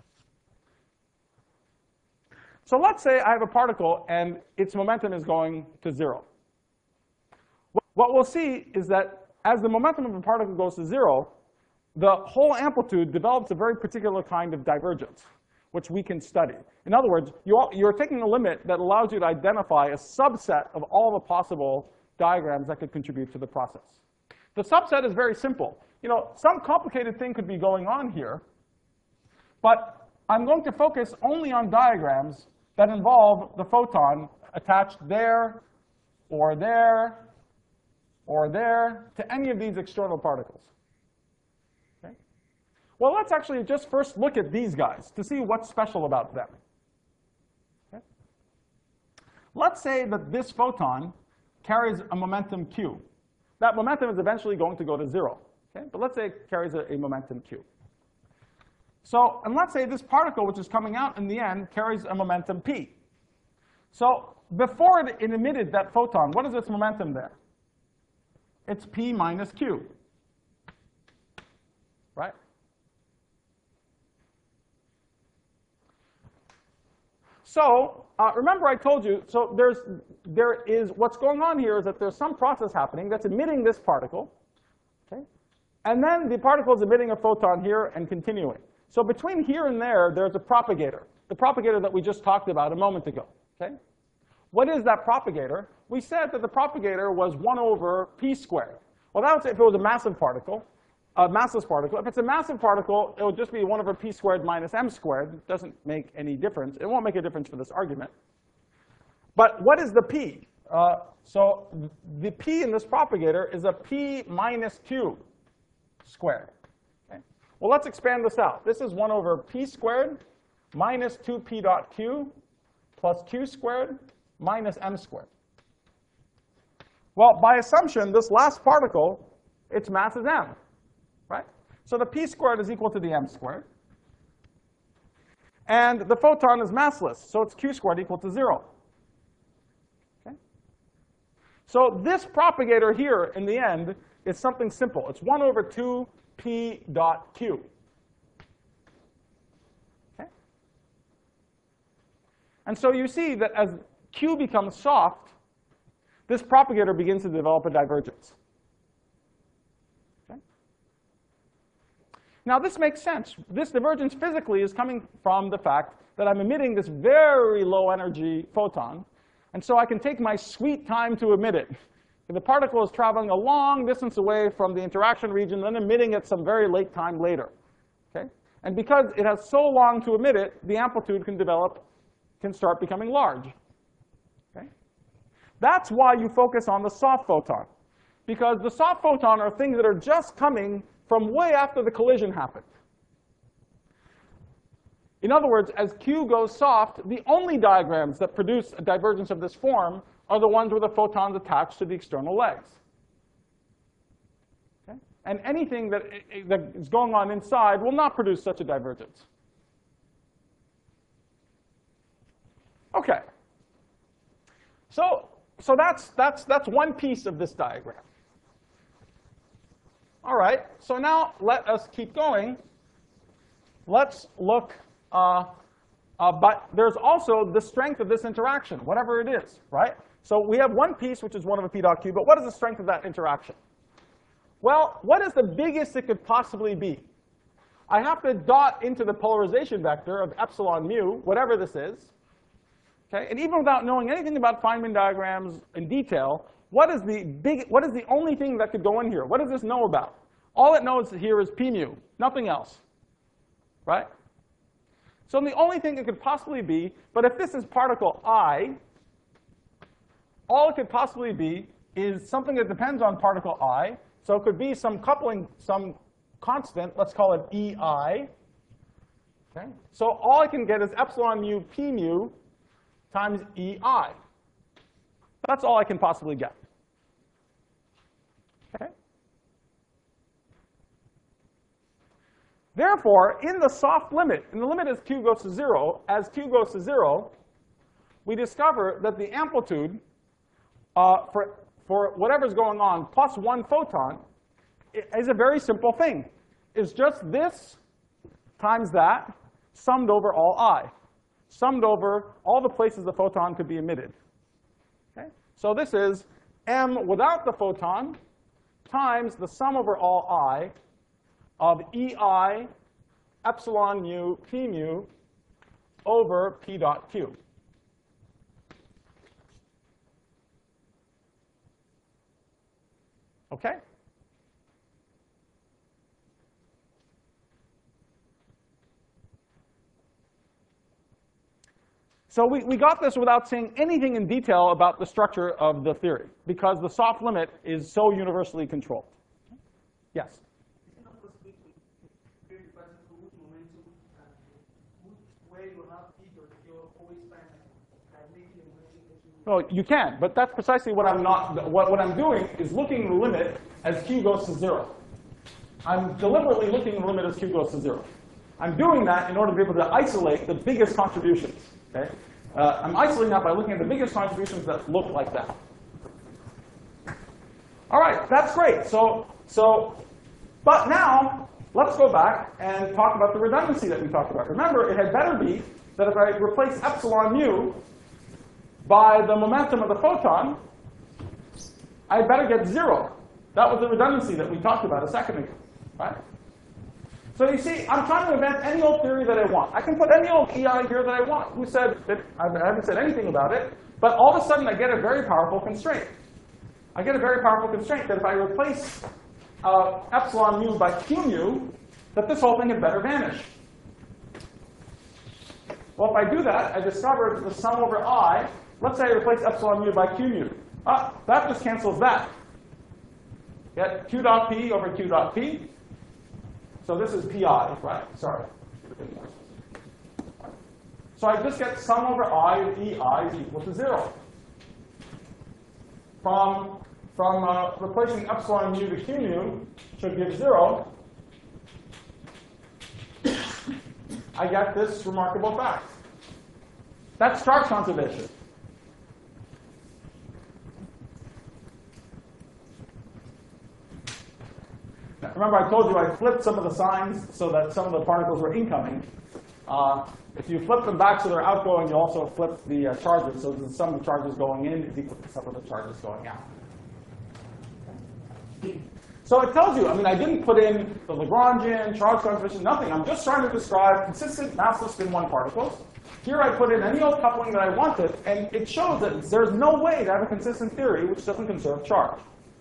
So let's say I have a particle and its momentum is going to 0. What we'll see is that as the momentum of a particle goes to 0, the whole amplitude develops a very particular kind of divergence, which we can study. In other words, you're taking a limit that allows you to identify a subset of all the possible diagrams that could contribute to the process. The subset is very simple. You know, some complicated thing could be going on here, but I'm going to focus only on diagrams that involve the photon attached there, or there, or there, to any of these external particles. Okay? Well, let's actually just first look at these guys to see what's special about them. Okay? Let's say that this photon carries a momentum q. That momentum is eventually going to go to 0. Okay? But let's say it carries a momentum q. So, and let's say this particle, which is coming out in the end, carries a momentum p. So before it emitted that photon, what is its momentum there? It's p minus q, right? So remember I told you, so there is, what's going on here is that there's some process happening that's emitting this particle, okay? And then the particle is emitting a photon here and continuing. So between here and there, there's a propagator, the propagator that we just talked about a moment ago, okay? What is that propagator? We said that the propagator was 1 over p squared. Well, that was if it was a massive particle, a massless particle. If it's a massive particle, it would just be 1 over p squared minus m squared. It doesn't make any difference. It won't make a difference for this argument. But what is the p? So the p in this propagator is a p minus q squared. Okay? Well, let's expand this out. This is 1 over p squared minus 2p dot q plus q squared minus m squared. Well, by assumption, this last particle, its mass is m, right? So the p squared is equal to the m squared. And the photon is massless, so it's q squared equal to 0. Okay? So this propagator here, in the end, is something simple. It's 1 over 2p dot q. Okay? And so you see that as q becomes soft, this propagator begins to develop a divergence. Okay? Now, this makes sense. This divergence physically is coming from the fact that I'm emitting this very low energy photon, and so I can take my sweet time to emit it. The particle is traveling a long distance away from the interaction region, then emitting at some very late time later. Okay? And because it has so long to emit it, the amplitude can start becoming large. Okay? That's why you focus on the soft photon, because the soft photon are things that are just coming from way after the collision happened. In other words, as q goes soft, the only diagrams that produce a divergence of this form are the ones where the photon's attached to the external legs. Okay? And anything that is going on inside will not produce such a divergence. Okay. So that's one piece of this diagram. All right, so now let us keep going. Let's look But there's also the strength of this interaction, whatever it is, right? So we have one piece, which is 1 over p dot q, but what is the strength of that interaction? Well, what is the biggest it could possibly be? I have to dot into the polarization vector of epsilon mu, whatever this is. Okay? And even without knowing anything about Feynman diagrams in detail, what is the only thing that could go in here? What does this know about? All it knows here is p mu, nothing else, right? So the only thing it could possibly be, but if this is particle I, all it could possibly be is something that depends on particle I. So it could be some coupling, some constant, let's call it EI. Okay? So all I can get is epsilon mu p mu times EI. That's all I can possibly get. Okay? Therefore, in the soft limit, and the limit as q goes to 0, as q goes to 0, we discover that the amplitude for whatever's going on plus 1 photon is a very simple thing. It's just this times that summed over all I, summed over all the places the photon could be emitted. Okay? So this is m without the photon times the sum over all I of EI epsilon mu p mu over p dot q. Okay? So we got this without saying anything in detail about the structure of the theory, because the soft limit is so universally controlled. Yes? Well, you can, but that's precisely what I'm not. What I'm doing is looking at the limit as q goes to 0. I'm deliberately looking at the limit as q goes to 0. I'm doing that in order to be able to isolate the biggest contributions. Okay? I'm isolating that by looking at the biggest contributions that look like that. All right, that's great. But now let's go back and talk about the redundancy that we talked about. Remember, it had better be that if I replace epsilon mu by the momentum of the photon, I better get 0. That was the redundancy that we talked about a second ago, right? So you see, I'm trying to invent any old theory that I want. I can put any old EI here that I want. Who said that? I haven't said anything about it. But all of a sudden, I get a very powerful constraint. I get a very powerful constraint that if I replace epsilon mu by q mu, that this whole thing had better vanish. Well, if I do that, I discover the sum over I. Let's say I replace epsilon mu by q mu. That just cancels that. Get q dot p over q dot p. So this is pi, right? Sorry. So I just get sum over I of EI is equal to 0. From replacing epsilon mu to q mu should give 0. I get this remarkable fact. That's charge conservation. Now, remember, I told you I flipped some of the signs so that some of the particles were incoming. If you flip them back so they're outgoing, you also flip the charges. So the sum of the charges going in is equal to the sum of the charges going out. So it tells you, I mean, I didn't put in the Lagrangian, charge conservation, nothing. I'm just trying to describe consistent massless spin 1 particles. Here I put in any old coupling that I wanted, and it shows that there's no way to have a consistent theory which doesn't conserve charge.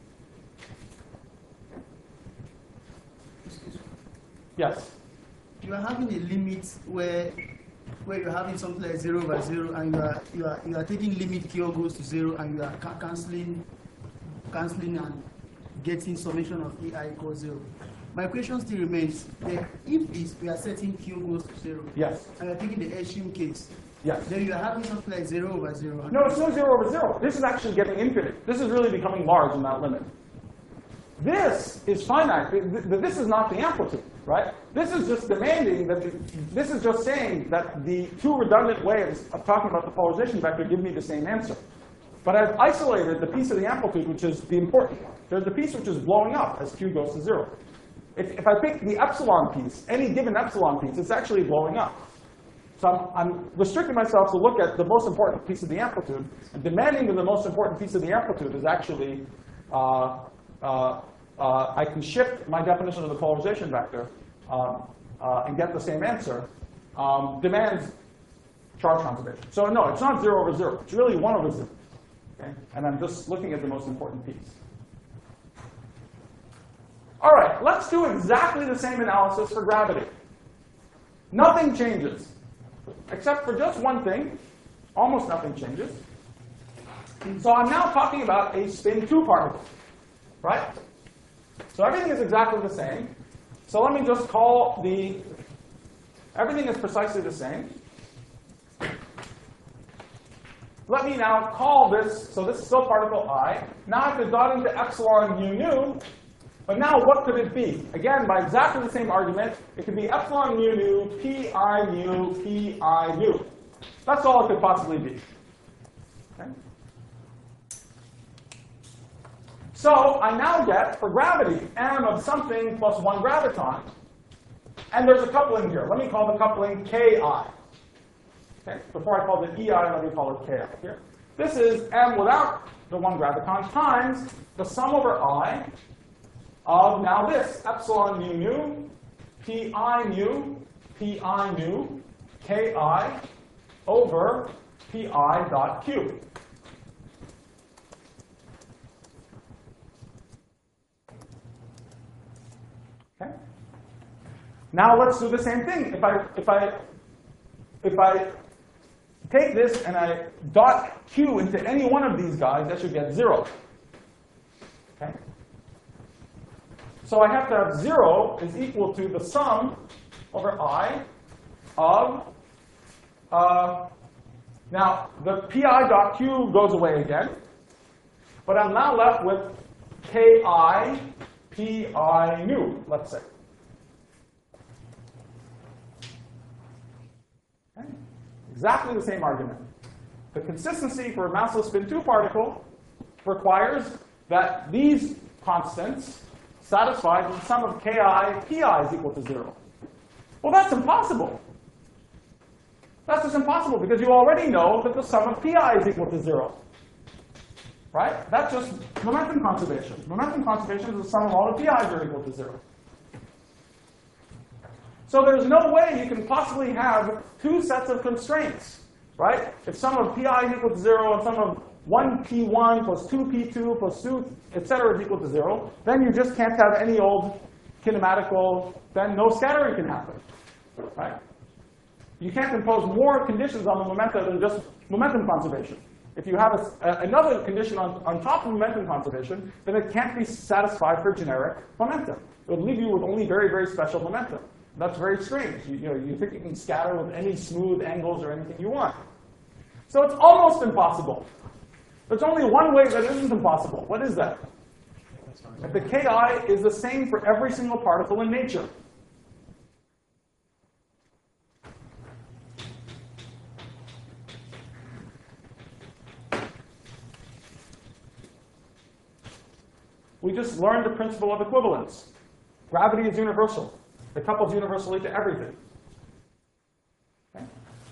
Yes? You are having a limit where you're having something like 0 over 0, and you are taking limit q goes to 0, and you are canceling and getting summation of EI equals 0. My question still remains that if we are setting q goes to 0, yes, and you're taking the extreme case, yes, then you are having something like 0 over 0. No, it's not 0 over 0. This is actually getting infinite. This is really becoming large in that limit. This is finite. This is not the amplitude, right? This is just demanding that this is just saying that the two redundant ways of talking about the polarization vector give me the same answer. But I've isolated the piece of the amplitude which is the important one. There's the piece which is blowing up as q goes to 0. If I pick the epsilon piece, any given epsilon piece, it's actually blowing up. So I'm restricting myself to look at the most important piece of the amplitude, and demanding that the most important piece of the amplitude is actually, I can shift my definition of the polarization vector and get the same answer, demands charge conservation. So no, it's not 0 over 0. It's really 1 over 0. Okay? And I'm just looking at the most important piece. All right, let's do exactly the same analysis for gravity. Nothing changes, except for just one thing. Almost nothing changes. So I'm now talking about a spin 2 particle, right? So everything is exactly the same. So let me just call everything is precisely the same. Let me now call this, so this is still particle I. Now I could dot into epsilon mu nu, but now what could it be? Again, by exactly the same argument, it could be epsilon mu nu, pi mu, pi nu. That's all it could possibly be. Okay? So I now get, for gravity, m of something plus 1 graviton. And there's a coupling here. Let me call the coupling ki. Okay? Before I call it ei, let me call it ki here. This is m without the 1 graviton times the sum over I of now this, epsilon mu nu, pi nu, ki over pi dot q. Okay? Now let's do the same thing. If I take this and I dot q into any one of these guys, I should get 0. Okay? So I have to have 0 is equal to the sum over I of, now the pi dot q goes away again, but I'm now left with ki pi nu, let's say. Okay. Exactly the same argument. The consistency for a massless spin 2 particle requires that these constants satisfy the sum of ki pi is equal to 0. Well, that's impossible. That's just impossible because you already know that the sum of pi is equal to 0. Right? That's just momentum conservation. Momentum conservation is the sum of all the pi's are equal to 0. So there's no way you can possibly have 2 sets of constraints. Right? If sum of pi is equal to 0 and sum of 1p1 plus 2p2 plus 2, etc. is equal to 0, then you just can't have any old kinematical, then no scattering can happen. Right? You can't impose more conditions on the momenta than just momentum conservation. If you have another condition on top of momentum conservation, then it can't be satisfied for generic momentum. It would leave you with only very, very special momentum. That's very strange. You think you can scatter with any smooth angles or anything you want. So it's almost impossible. There's only one way that isn't impossible. What is that? That the ki is the same for every single particle in nature. We just learned the principle of equivalence. Gravity is universal. It couples universally to everything. Okay?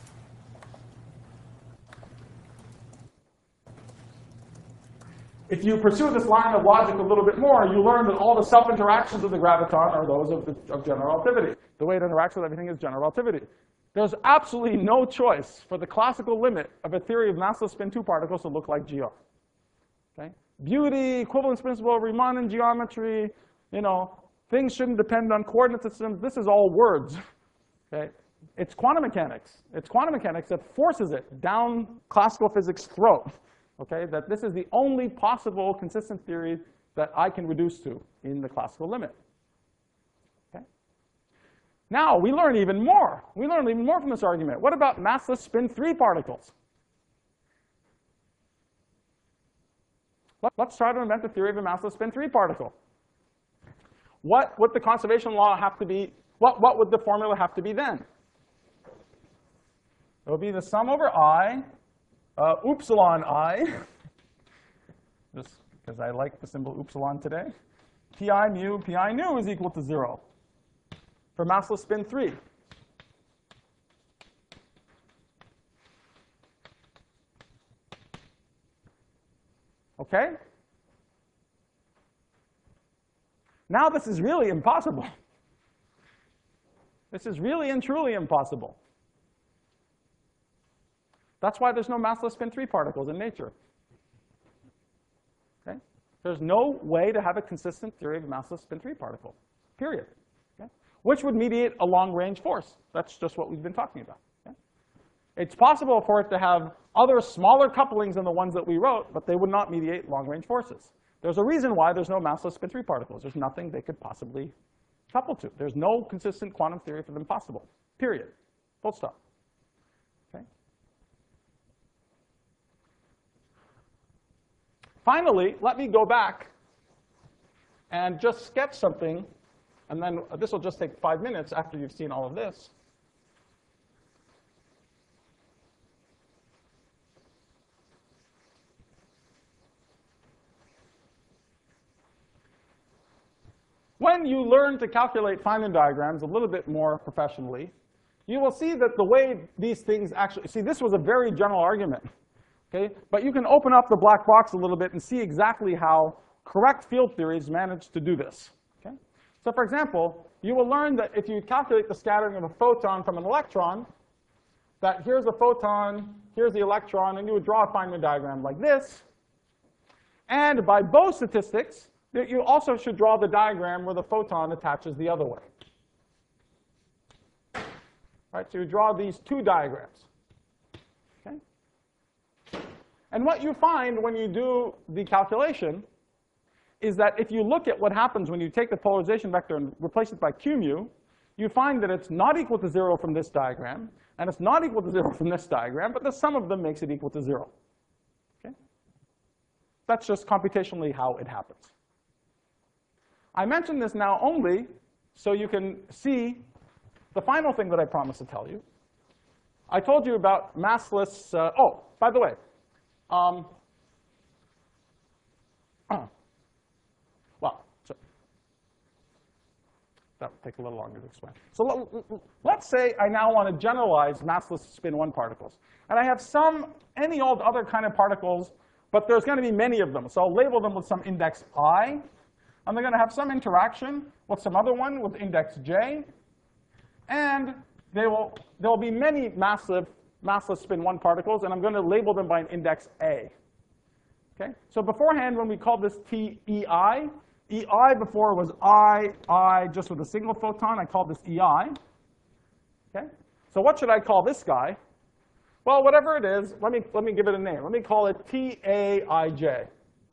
If you pursue this line of logic a little bit more, you learn that all the self-interactions of the graviton are those of general relativity. The way it interacts with everything is general relativity. There's absolutely no choice for the classical limit of a theory of massless spin 2 particles to look like GR. Okay? Beauty, equivalence principle, Riemannian geometry, things shouldn't depend on coordinate systems. This is all words. Okay? It's quantum mechanics. It's quantum mechanics that forces it down classical physics' throat. Okay? That this is the only possible consistent theory that I can reduce to in the classical limit. Okay? Now, we learn even more. We learn even more from this argument. What about massless spin 3 particles? Let's try to invent the theory of a massless spin 3 particle. What would the conservation law have to be? What would the formula have to be then? It would be the sum over I, upsilon I, just because I like the symbol upsilon today, pi nu is equal to 0 for massless spin 3. Okay? Now this is really impossible. This is really and truly impossible. That's why there's no massless spin 3 particles in nature. Okay? There's no way to have a consistent theory of massless spin 3 particles, period. Okay? Which would mediate a long-range force. That's just what we've been talking about. Okay? It's possible for it to have other smaller couplings than the ones that we wrote, but they would not mediate long-range forces. There's a reason why there's no massless spin 3 particles. There's nothing they could possibly couple to. There's no consistent quantum theory for them possible, period. Full stop. Okay? Finally, let me go back and just sketch something, and then this will just take 5 minutes after you've seen all of this. When you learn to calculate Feynman diagrams a little bit more professionally, you will see that the way these things actually, see, this was a very general argument. Okay? But you can open up the black box a little bit and see exactly how correct field theories manage to do this. Okay? So for example, you will learn that if you calculate the scattering of a photon from an electron, that here's a photon, here's the electron, and you would draw a Feynman diagram like this. And by Bose statistics, you also should draw the diagram where the photon attaches the other way. Right, so you draw these two diagrams. Okay? And what you find when you do the calculation is that if you look at what happens when you take the polarization vector and replace it by q mu, you find that it's not equal to 0 from this diagram, and it's not equal to 0 from this diagram, but the sum of them makes it equal to 0. Okay? That's just computationally how it happens. I mention this now only so you can see the final thing that I promised to tell you. I told you about massless, oh, by the way, well, so that would take a little longer to explain. So let's say I now want to generalize massless spin 1 particles. And I have any old other kind of particles, but there's going to be many of them. So I'll label them with some index I. And they're going to have some interaction with some other one with index j. And there will be many massless spin 1 particles, and I'm going to label them by an index A. Okay? So beforehand, when we called this EI, EI before was I just with a single photon. I called this EI. Okay? So what should I call this guy? Well, whatever it is, let me give it a name. Let me call it TAIJ.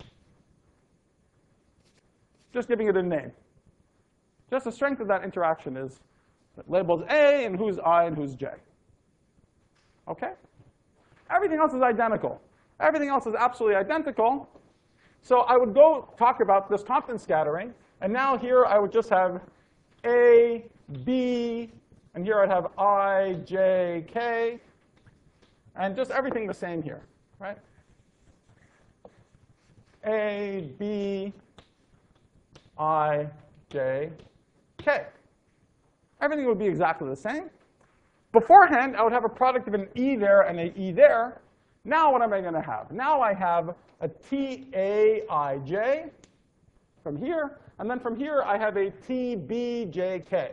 Just giving it a name. Just the strength of that interaction is it labels A and who's I and who's J. Okay? Everything else is identical. Everything else is absolutely identical. So I would go talk about this Compton scattering. And now here I would just have A, B, and here I'd have I, J, K. And just everything the same here, right? A, B, I, J, K. Everything would be exactly the same. Beforehand, I would have a product of an E there and an E there. Now what am I going to have? Now I have a TAIJ from here. And then from here, I have a TBJK.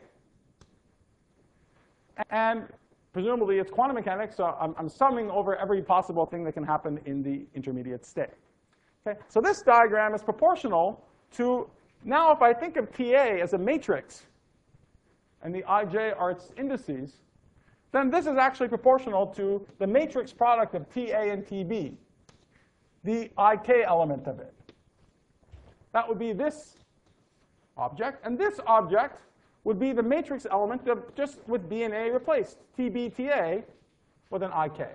And presumably, it's quantum mechanics, so I'm summing over every possible thing that can happen in the intermediate state. Okay? So this diagram is proportional to, now if I think of TA as a matrix, and the ij are its indices, then this is actually proportional to the matrix product of TA and TB, the ik element of it. That would be this object. And this object would be the matrix element of just with B and A replaced, TB, TA, with an ik.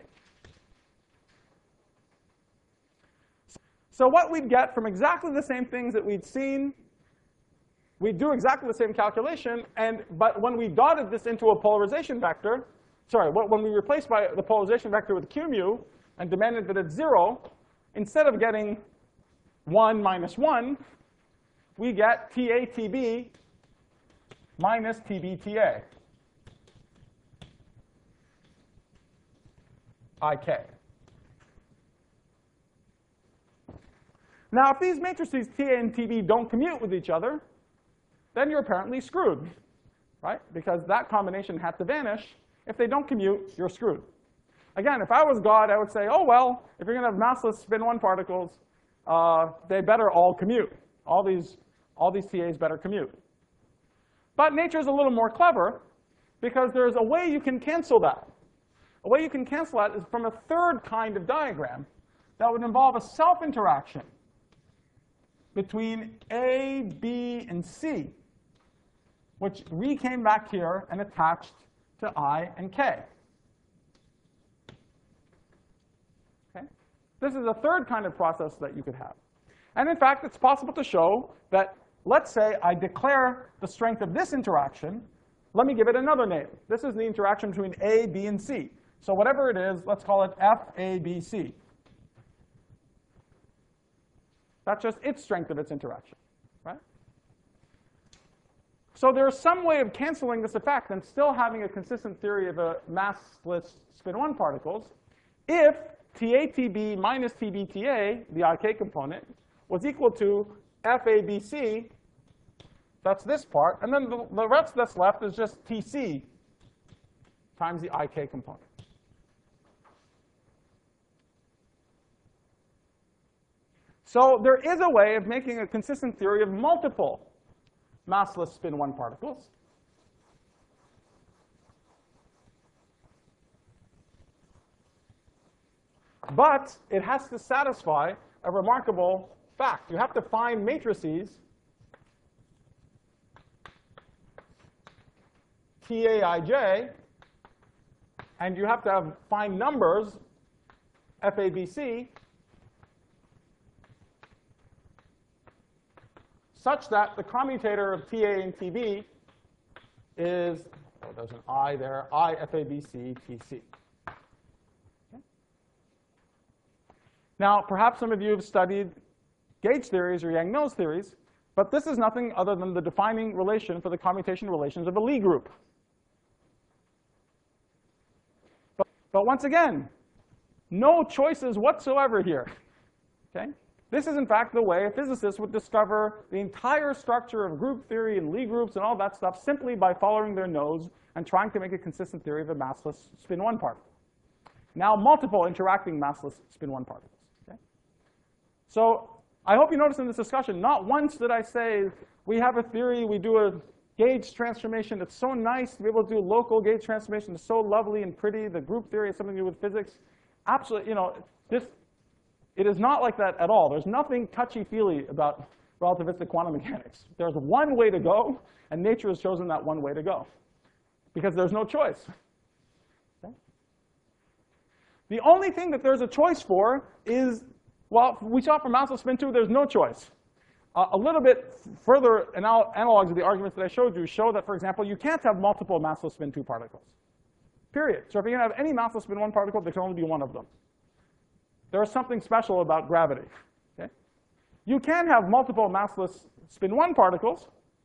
So what we'd get from exactly the same things that we'd seen, we'd do exactly the same calculation, but when we dotted this into a polarization vector, when we replaced the polarization vector with q mu and demanded that it's 0, instead of getting 1 minus 1, we get TA TB minus TB TA, ik. Now, if these matrices TA and TB don't commute with each other, then you're apparently screwed, right? Because that combination had to vanish. If they don't commute, you're screwed. Again, if I was God, I would say, oh, well, if you're going to have massless spin-1 particles, they better all commute. All these TAs better commute. But nature's a little more clever, because there's a way you can cancel that. A way you can cancel that is from a third kind of diagram that would involve a self-interaction between A, B, and C, which came back here and attached to I and K. Okay? This is a third kind of process that you could have. And in fact, it's possible to show that, let's say I declare the strength of this interaction. Let me give it another name. This is the interaction between A, B, and C. So whatever it is, let's call it FABC. That's just its strength of its interaction, right? So there's some way of canceling this effect and still having a consistent theory of a massless spin-1 particles if TATB minus TBTA, the IK component, was equal to FABC, that's this part, and then the rest that's left is just TC times the IK component. So there is a way of making a consistent theory of multiple massless spin-1 particles. But it has to satisfy a remarkable fact. You have to find matrices TAIJ, and you have to find numbers FABC such that the commutator of TA and TB is, oh, there's an I there, I FABC TC. Okay. Now, perhaps some of you have studied gauge theories or Yang-Mills theories, but this is nothing other than the defining relation for the commutation relations of a Lie group. But once again, no choices whatsoever here. Okay? This is, in fact, the way a physicist would discover the entire structure of group theory and Lie groups and all that stuff simply by following their nose and trying to make a consistent theory of a massless spin-1 particle. Now, multiple interacting massless spin-1 particles. Okay? So I hope you notice in this discussion, not once did I say, we have a theory, we do a gauge transformation. It's so nice to be able to do local gauge transformation. It's so lovely and pretty. The group theory has something to do with physics. Absolutely, it is not like that at all. There's nothing touchy-feely about relativistic quantum mechanics. There's one way to go, and nature has chosen that one way to go, because there's no choice. Okay? The only thing that there's a choice for is, well, we saw for massless spin-2, there's no choice. A little bit further analogs of the arguments that I showed you show that, for example, you can't have multiple massless spin-2 particles, period. So if you're going to have any massless spin-1 particle, there can only be one of them. There is something special about gravity. Okay? You can have multiple massless spin-1 particles,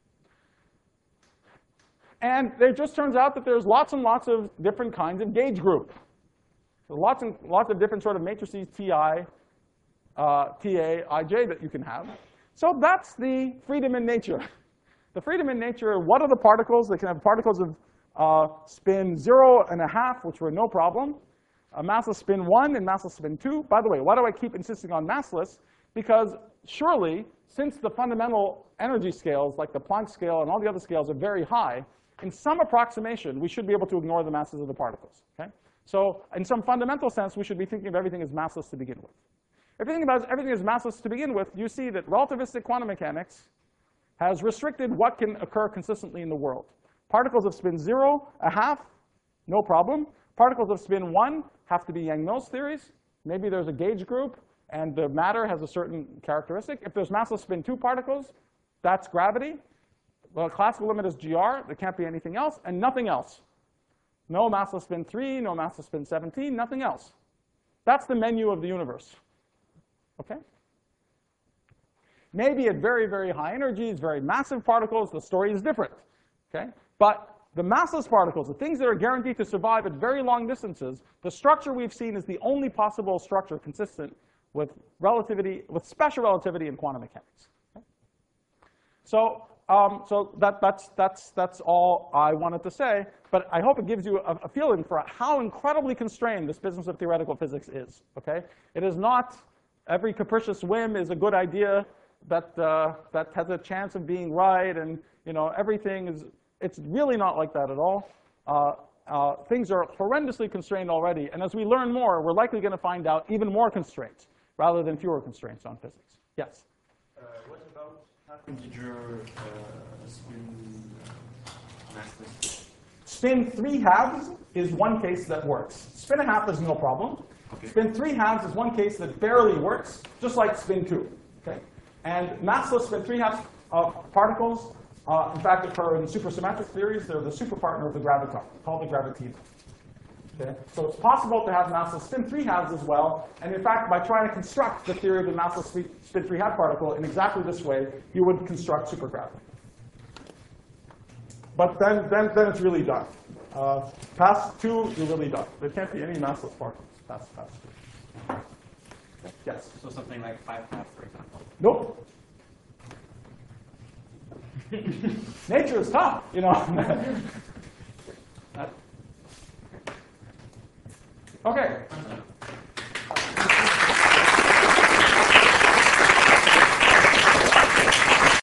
and it just turns out that there's lots and lots of different kinds of gauge group. So lots and lots of different sort of matrices TI, TA, IJ that you can have. So that's the freedom in nature. The freedom in nature, what are the particles? They can have particles of spin 0.5, which were no problem. A massless spin 1 and massless spin 2. By the way, why do I keep insisting on massless? Because surely, since the fundamental energy scales, like the Planck scale and all the other scales, are very high, in some approximation, we should be able to ignore the masses of the particles. Okay? So in some fundamental sense, we should be thinking of everything as massless to begin with. If you think about everything as massless to begin with, you see that relativistic quantum mechanics has restricted what can occur consistently in the world. Particles of spin 0.5, no problem. Particles of spin 1 have to be Yang-Mills theories. Maybe there's a gauge group, and the matter has a certain characteristic. If there's massless spin 2 particles, that's gravity. The classical limit is GR. There can't be anything else, and nothing else. No massless spin 3, no massless spin 17, nothing else. That's the menu of the universe. Okay? Maybe at very, very high energies, very massive particles, the story is different. Okay? But the massless particles, the things that are guaranteed to survive at very long distances, the structure we've seen is the only possible structure consistent with relativity, with special relativity in quantum mechanics. Okay? So, that's all I wanted to say. But I hope it gives you a feeling for how incredibly constrained this business of theoretical physics is. Okay? It is not every capricious whim is a good idea that that has a chance of being right, and everything is. It's really not like that at all. Things are horrendously constrained already, and as we learn more, we're likely going to find out even more constraints rather than fewer constraints on physics. Yes? What about half-integer spin massless? Spin 3/2 is one case that works. Spin 1/2 is no problem. Okay. Spin 3/2 is one case that barely works, just like spin 2. Okay? And massless spin 3/2 particles, in fact, occur in supersymmetric theories. They're the superpartner of the graviton, called the gravitina. Okay? So it's possible to have massless spin 3/2 as well. And in fact, by trying to construct the theory of the massless spin 3/2 particle in exactly this way, you would construct supergravity. But then it's really done. Past 2, you're really done. There can't be any massless particles past 2. Yes? So something like 5/2, for example. Nope. Nature is tough, Okay.